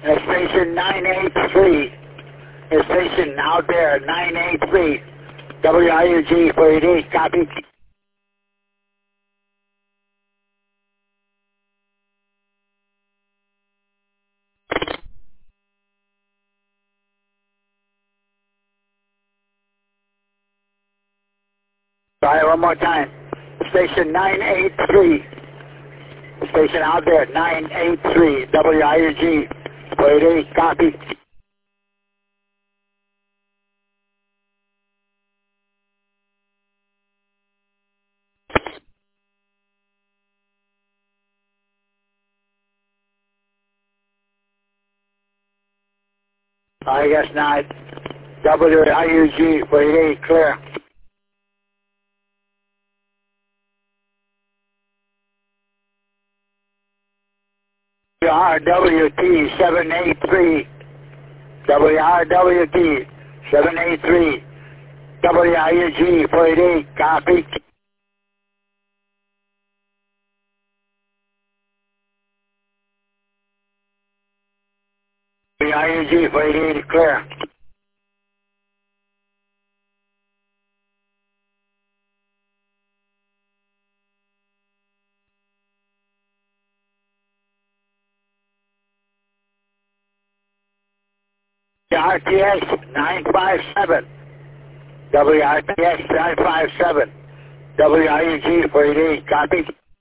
Uh, station nine eight three. Uh, station out there, nine eight three. W I U G four eighty-eight, copy. Sorry, one more time. Station nine eight three. Station out there, nine eight three. W I U G four eighty-eight, copy. I guess not. W I U G four eighty-eight, clear. R W T seven eight three. W R W T seven eight three. W I U G four eighty-eight, copy. W I U G four eighty-eight, clear. R T S nine five seven. W R T S nine five seven. W I U G four eighty-eight, copy.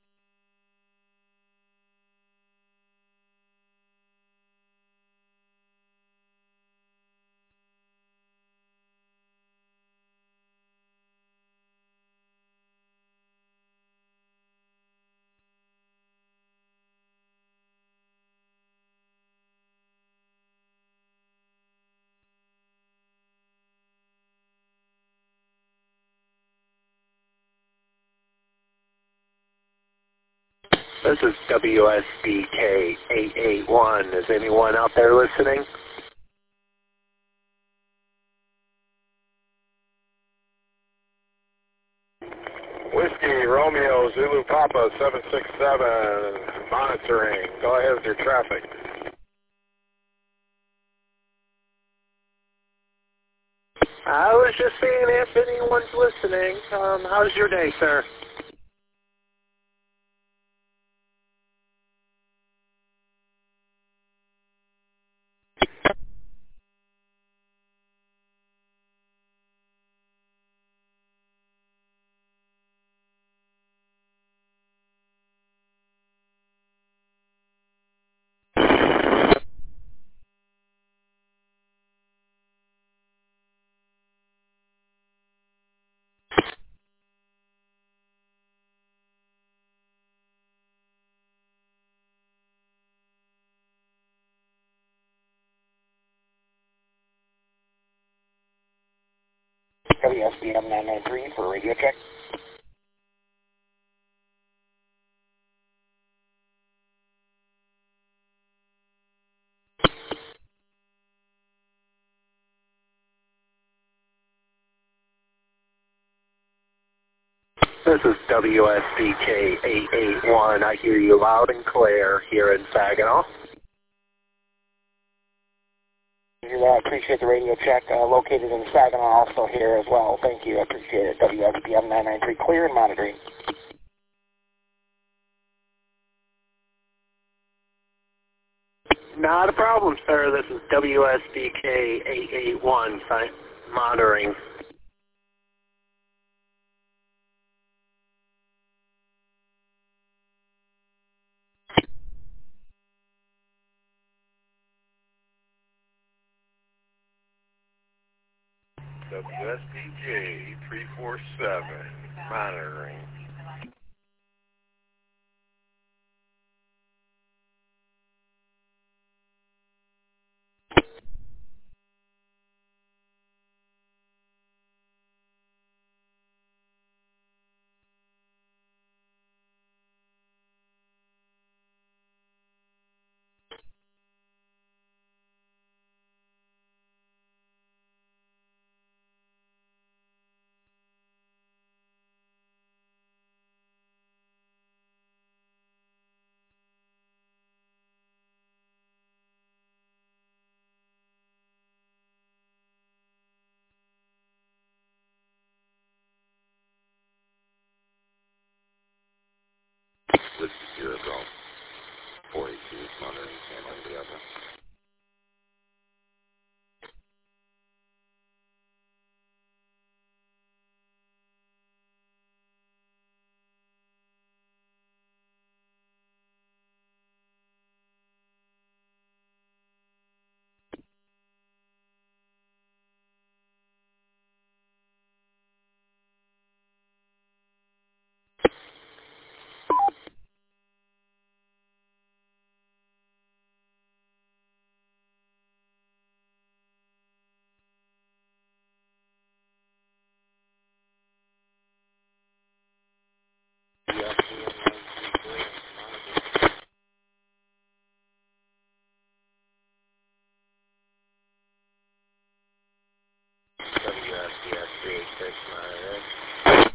This is W S B K eight eight one. Is anyone out there listening? Whiskey Romeo Zulu Papa seven six seven, monitoring. Go ahead with your traffic. I was just seeing if anyone's listening. Um, how's your day, sir? W S B M nine nine three for radio check. This is W S B K eight eight one. I hear you loud and clear here in Saginaw. I appreciate the radio check. Uh, located in Saginaw, also here as well. Thank you. I appreciate it. W S B M nine nine three, clear and monitoring. Not a problem, sir. This is W S B K eight eight one, monitoring. W S B J three four seven, monitoring. Whiskey Sierra Golf. four eight two, monitoring San Diego. W S C S three eight six, monitoring.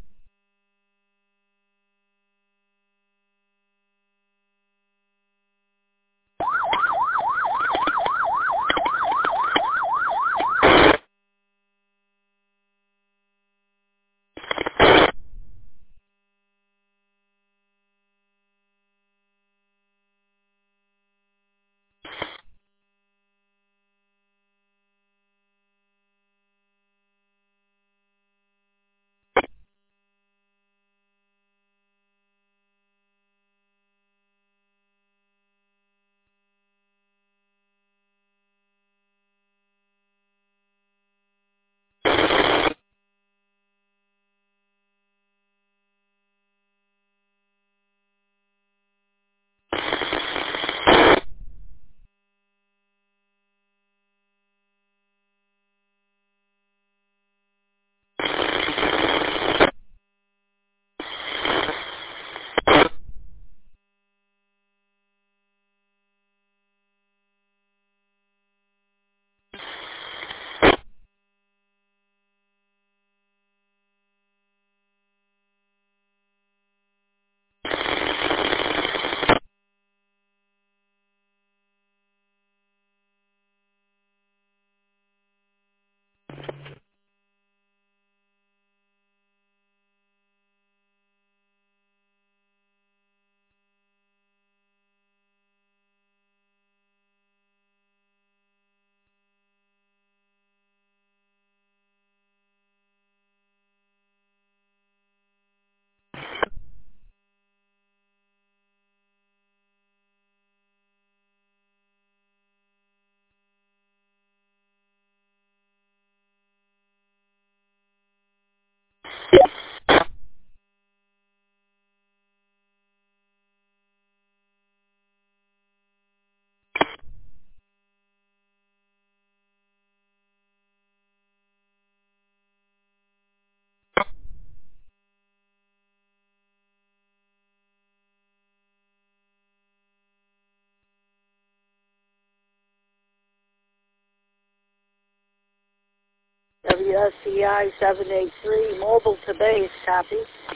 W S C I seven eight three, mobile to base, copy.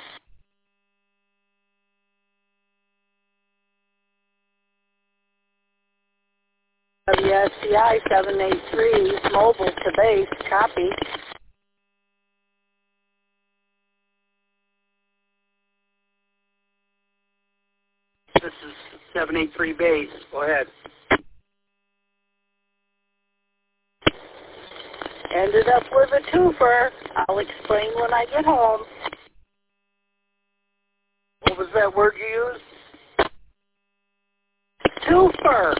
W S C I seven eight three, mobile to base, copy. This is seven eight three base. Go ahead. Ended up with a twofer. I'll explain when I get home. What was that word you used? Twofer.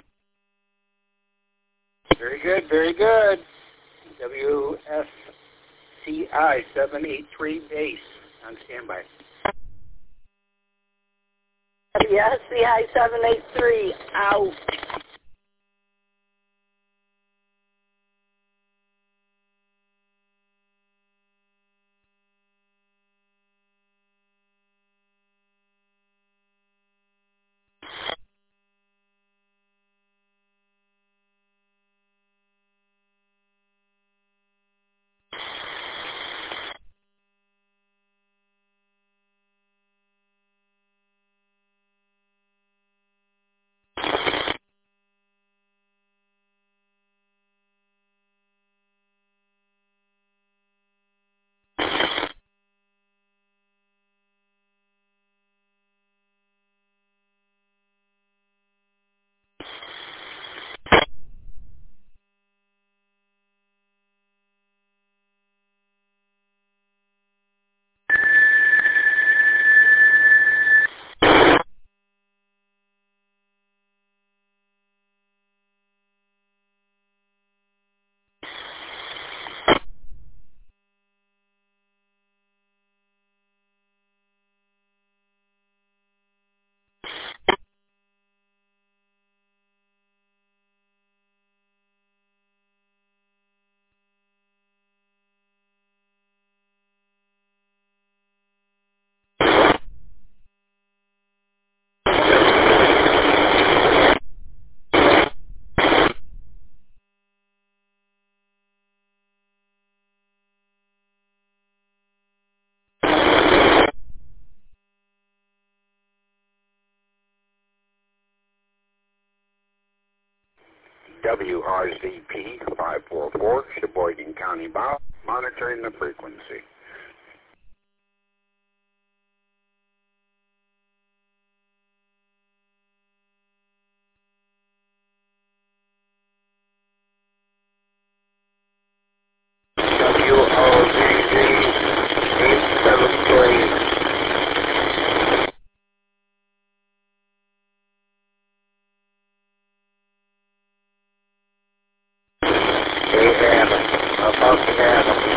Very good, very good. W S C I seven eight three base on standby. W S C I seven eight three, out. W R Z P five four four, Sheboygan County, Bob, monitoring the frequency. W O Z Z eight seven three. Above the Adam.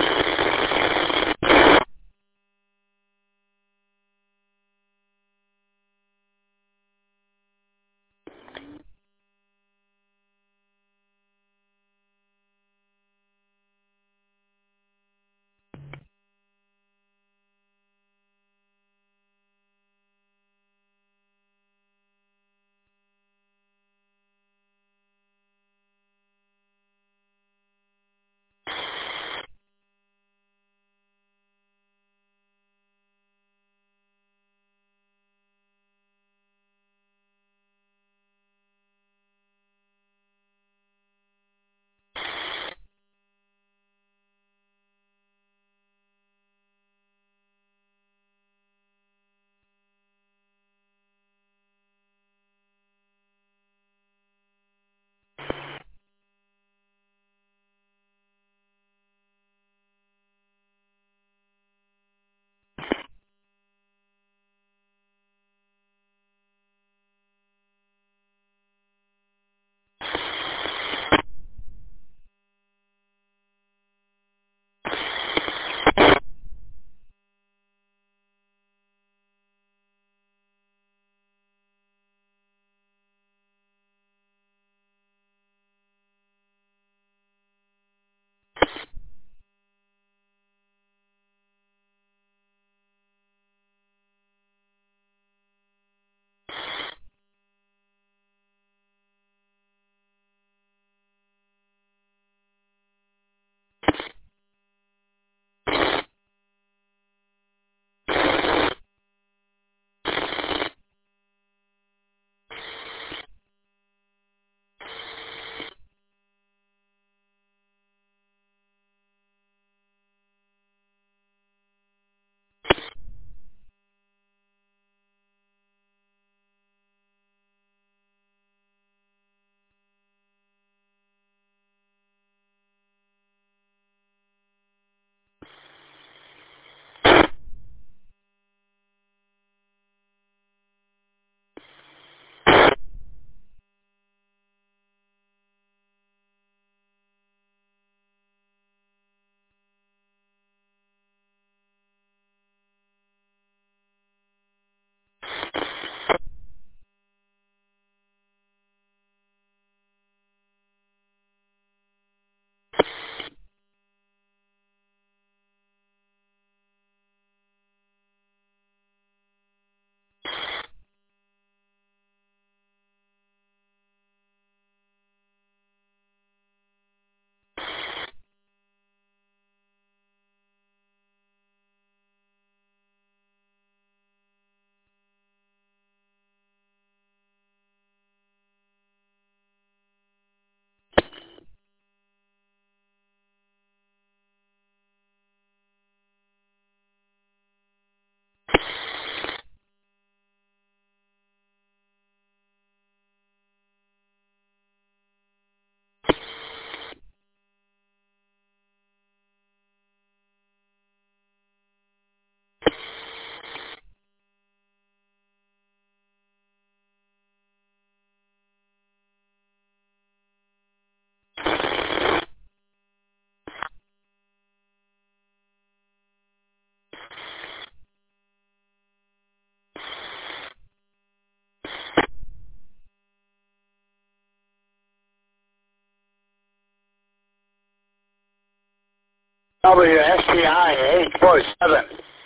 W S T I eight four seven.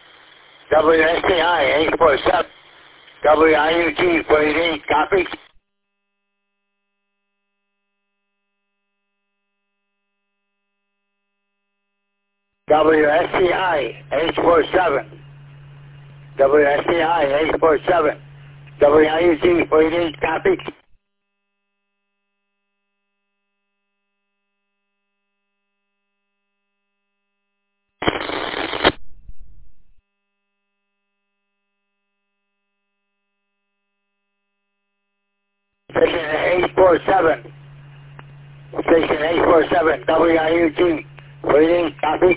W S T I eight four seven. W I U T four eight eight, copy. W S T I eight four seven. W S T I eight four seven. W I U T four eight eight, copy. Station eight four seven. Station eight four seven, W I U G. Waiting, copy.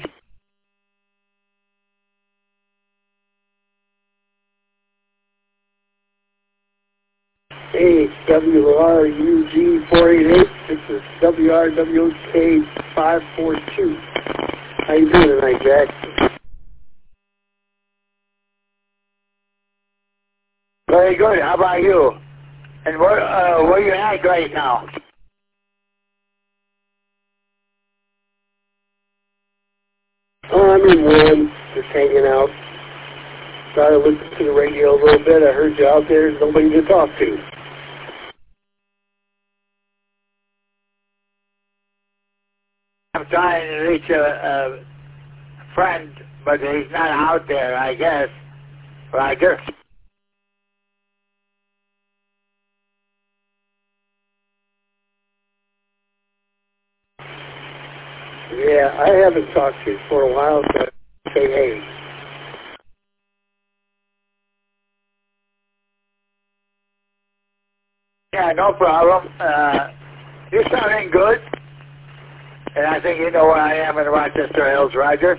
Hey, W R U G four eight eight. This is W R W K five four two. How you doing tonight, Jack? Very good. How about you? And where uh, where you at right now? Oh, I'm in Warren, just hanging out. Thought I listened to the radio a little bit. I heard you out there. There's nobody to talk to. I'm trying to reach a, a friend, but he's not out there, I guess. Roger. Yeah, I haven't talked to you for a while, so I say hey. Yeah, no problem. Uh, you're sounding good. And I think you know where I am in Rochester Hills, Roger.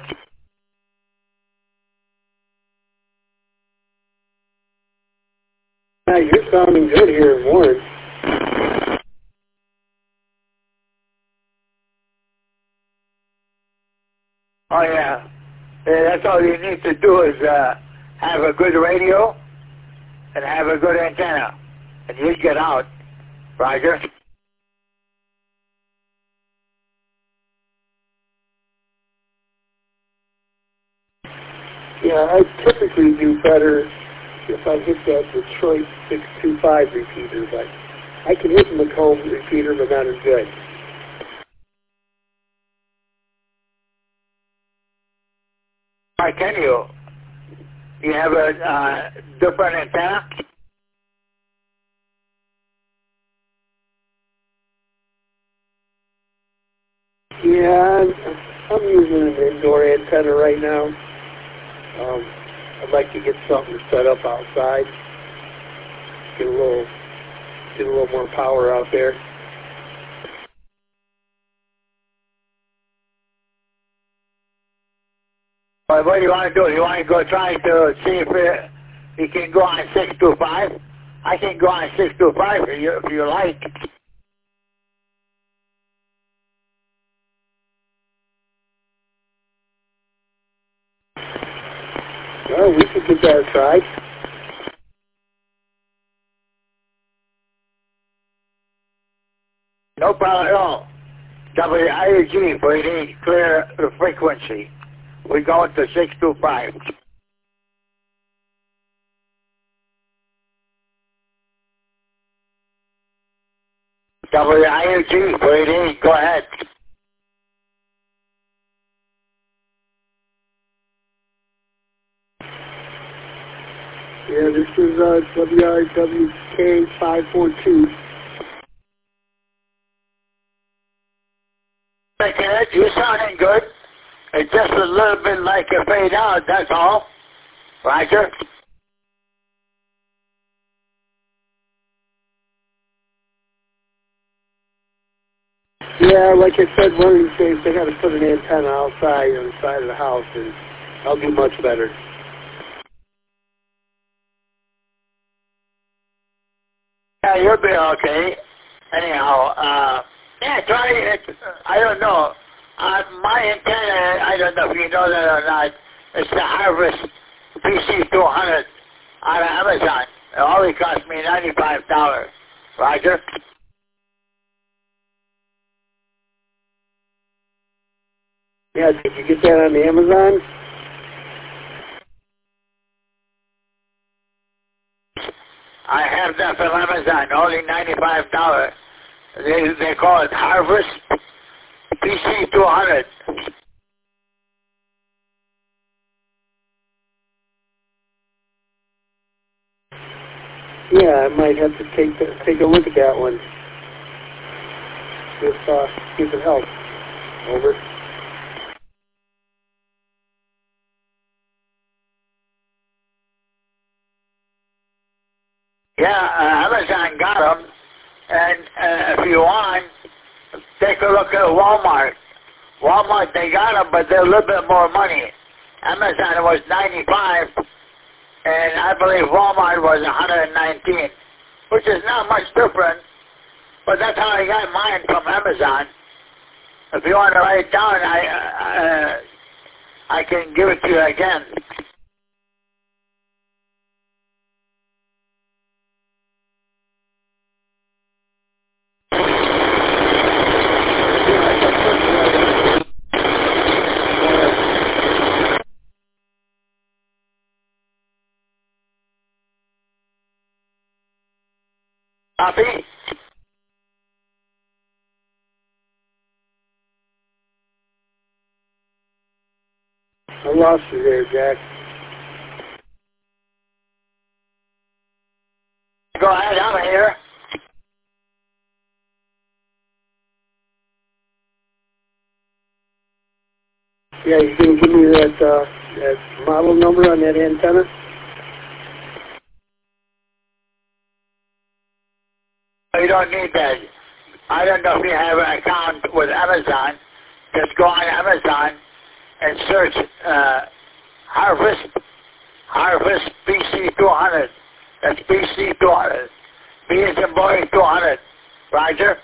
Yeah, you're sounding good here in Warren. Oh, yeah. Yeah, that's all you need to do is uh, have a good radio and have a good antenna. And you get out, Roger. Yeah, I typically do better if I hit that Detroit six two five repeater, but I can hit the Macomb repeater, but not as good. Why can you? You have a uh, different antenna? Yeah, I'm, I'm using an indoor antenna right now. Um, I'd like to get something set up outside. Get a little, get a little more power out there. Well, what do you want to do? You want to go try to see if uh, you can go on six two five? I can go on six two five if you, if you like. Well, we could give that a try. No problem at all. W I U G, we need clear the frequency. We're going to six two five. W I U G, we need, go ahead. Yeah, this is uh, W R W K five four two. Ed, you're sounding good. It's just a little bit like a fade out, that's all. Roger? Yeah, like I said, one of these days they got to put an antenna outside on the side of the house, and I'll do much better. Yeah, you'll be okay. Anyhow, uh, yeah, try it. I don't know. Uh, my antenna, I don't know if you know that or not, it's the Harvest P C two hundred on Amazon. It only cost me ninety-five dollars. Roger? Yeah, did you get that on Amazon? I have that from Amazon, only ninety-five dollars. They, they call it Harvest P C two hundred. Yeah, I might have to take the, take a look at that one. See if, uh, see if it helps. Over. Yeah, uh, Amazon got them. And uh, if you want, take a look at Walmart. Walmart, they got them, but they're a little bit more money. Amazon was ninety-five, and I believe Walmart was one hundred nineteen, which is not much different, but that's how I got mine from Amazon. If you want to write it down, I, uh, I can give it to you again. Copy? I lost you there, Jack. Go ahead, I'm here. Yeah, you can give me that, uh, that model number on that antenna? You don't need that. I don't know if you have an account with Amazon. Just go on Amazon and search uh, Harvest, Harvest B C two hundred. That's B C two hundred. B as in boy two hundred. Roger?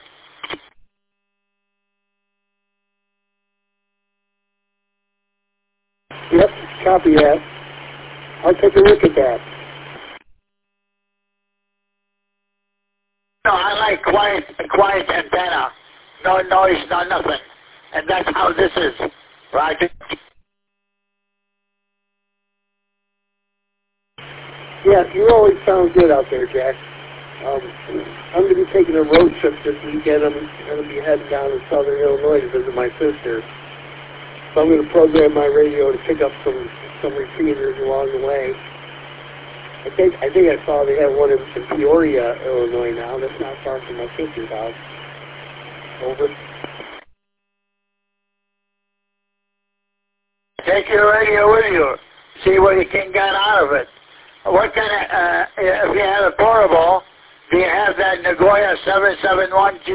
Yep, copy that. I'll take a look at that. No, I like quiet, quiet antenna. No noise, no nothing. And that's how this is. Roger? Yeah, you always sound good out there, Jack. Um, I'm going to be taking a road trip this weekend. I'm going to be heading down to Southern Illinois to visit my sister. So I'm going to program my radio to pick up some, some repeaters along the way. I think I think I saw they have one in, in Peoria, Illinois now. That's not far from my sister's house. Over. Take your radio with you. See what you can get out of it. What kind of, uh, if you have a portable, do you have that Nagoya seven seven one G?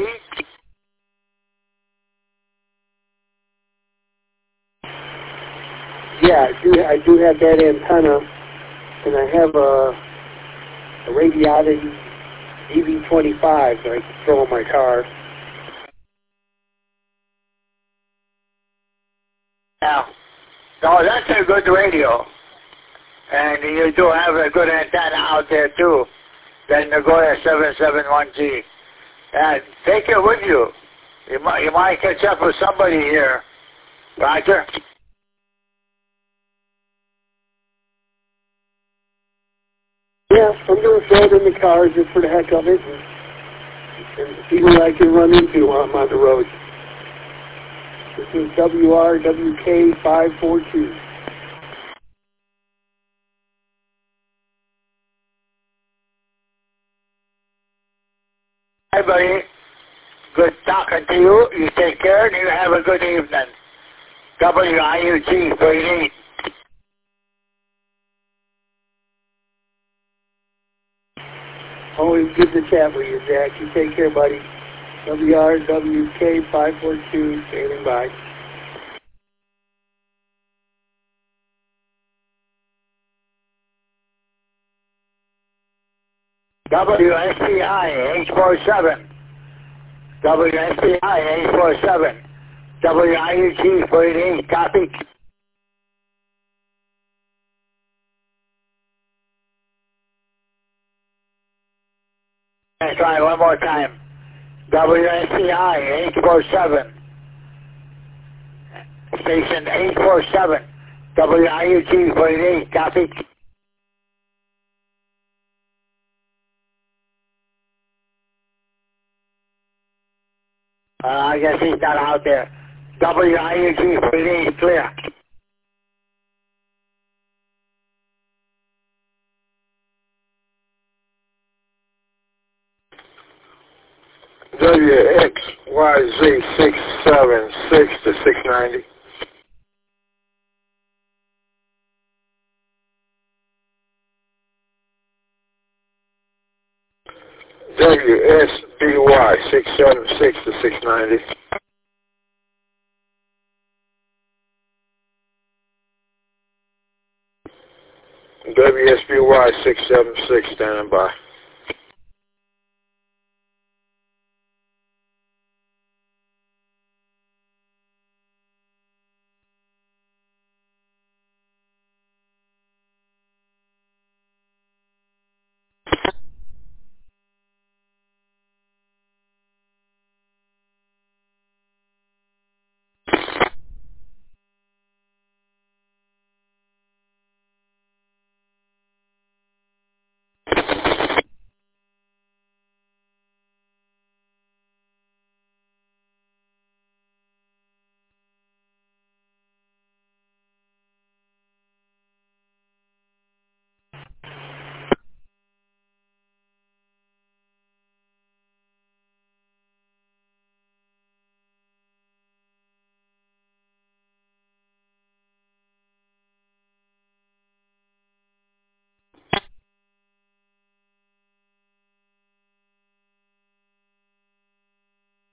Yeah, I do. I do have that antenna, and I have a, a Radiati D V twenty-five that I can throw in my car. Yeah. No, that's a good radio. And you do have a good antenna out there too. That Nagoya seven seven one G. And take it with you. You might, you might catch up with somebody here. Roger? Yeah, I'm going to throw it in the car just for the heck of it and, and see what I can run into while I'm on the road. This is W R W K five four two. Hi, buddy. Good talking to you. You take care and you have a good evening. W I U G thirty-eight. Always good to chat with you, Jack. You take care, buddy. W R W K five four two, standing by. W S C I eight four seven. W S C I eight four seven. W I U G forty-eight. Copy. Let's try one more time. W S C I eight four seven. Station eight four seven. W I U G forty-eight. Copy. Uh, I guess he's not out there. W I U G forty-eight clear. W X Y Z six seven six to six ninety. W S B Y six seven six to six ninety. W S B Y six seven six standing by.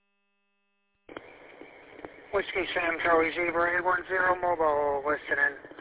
Whiskey Sam Charlie Zebra eight one zero mobile listening.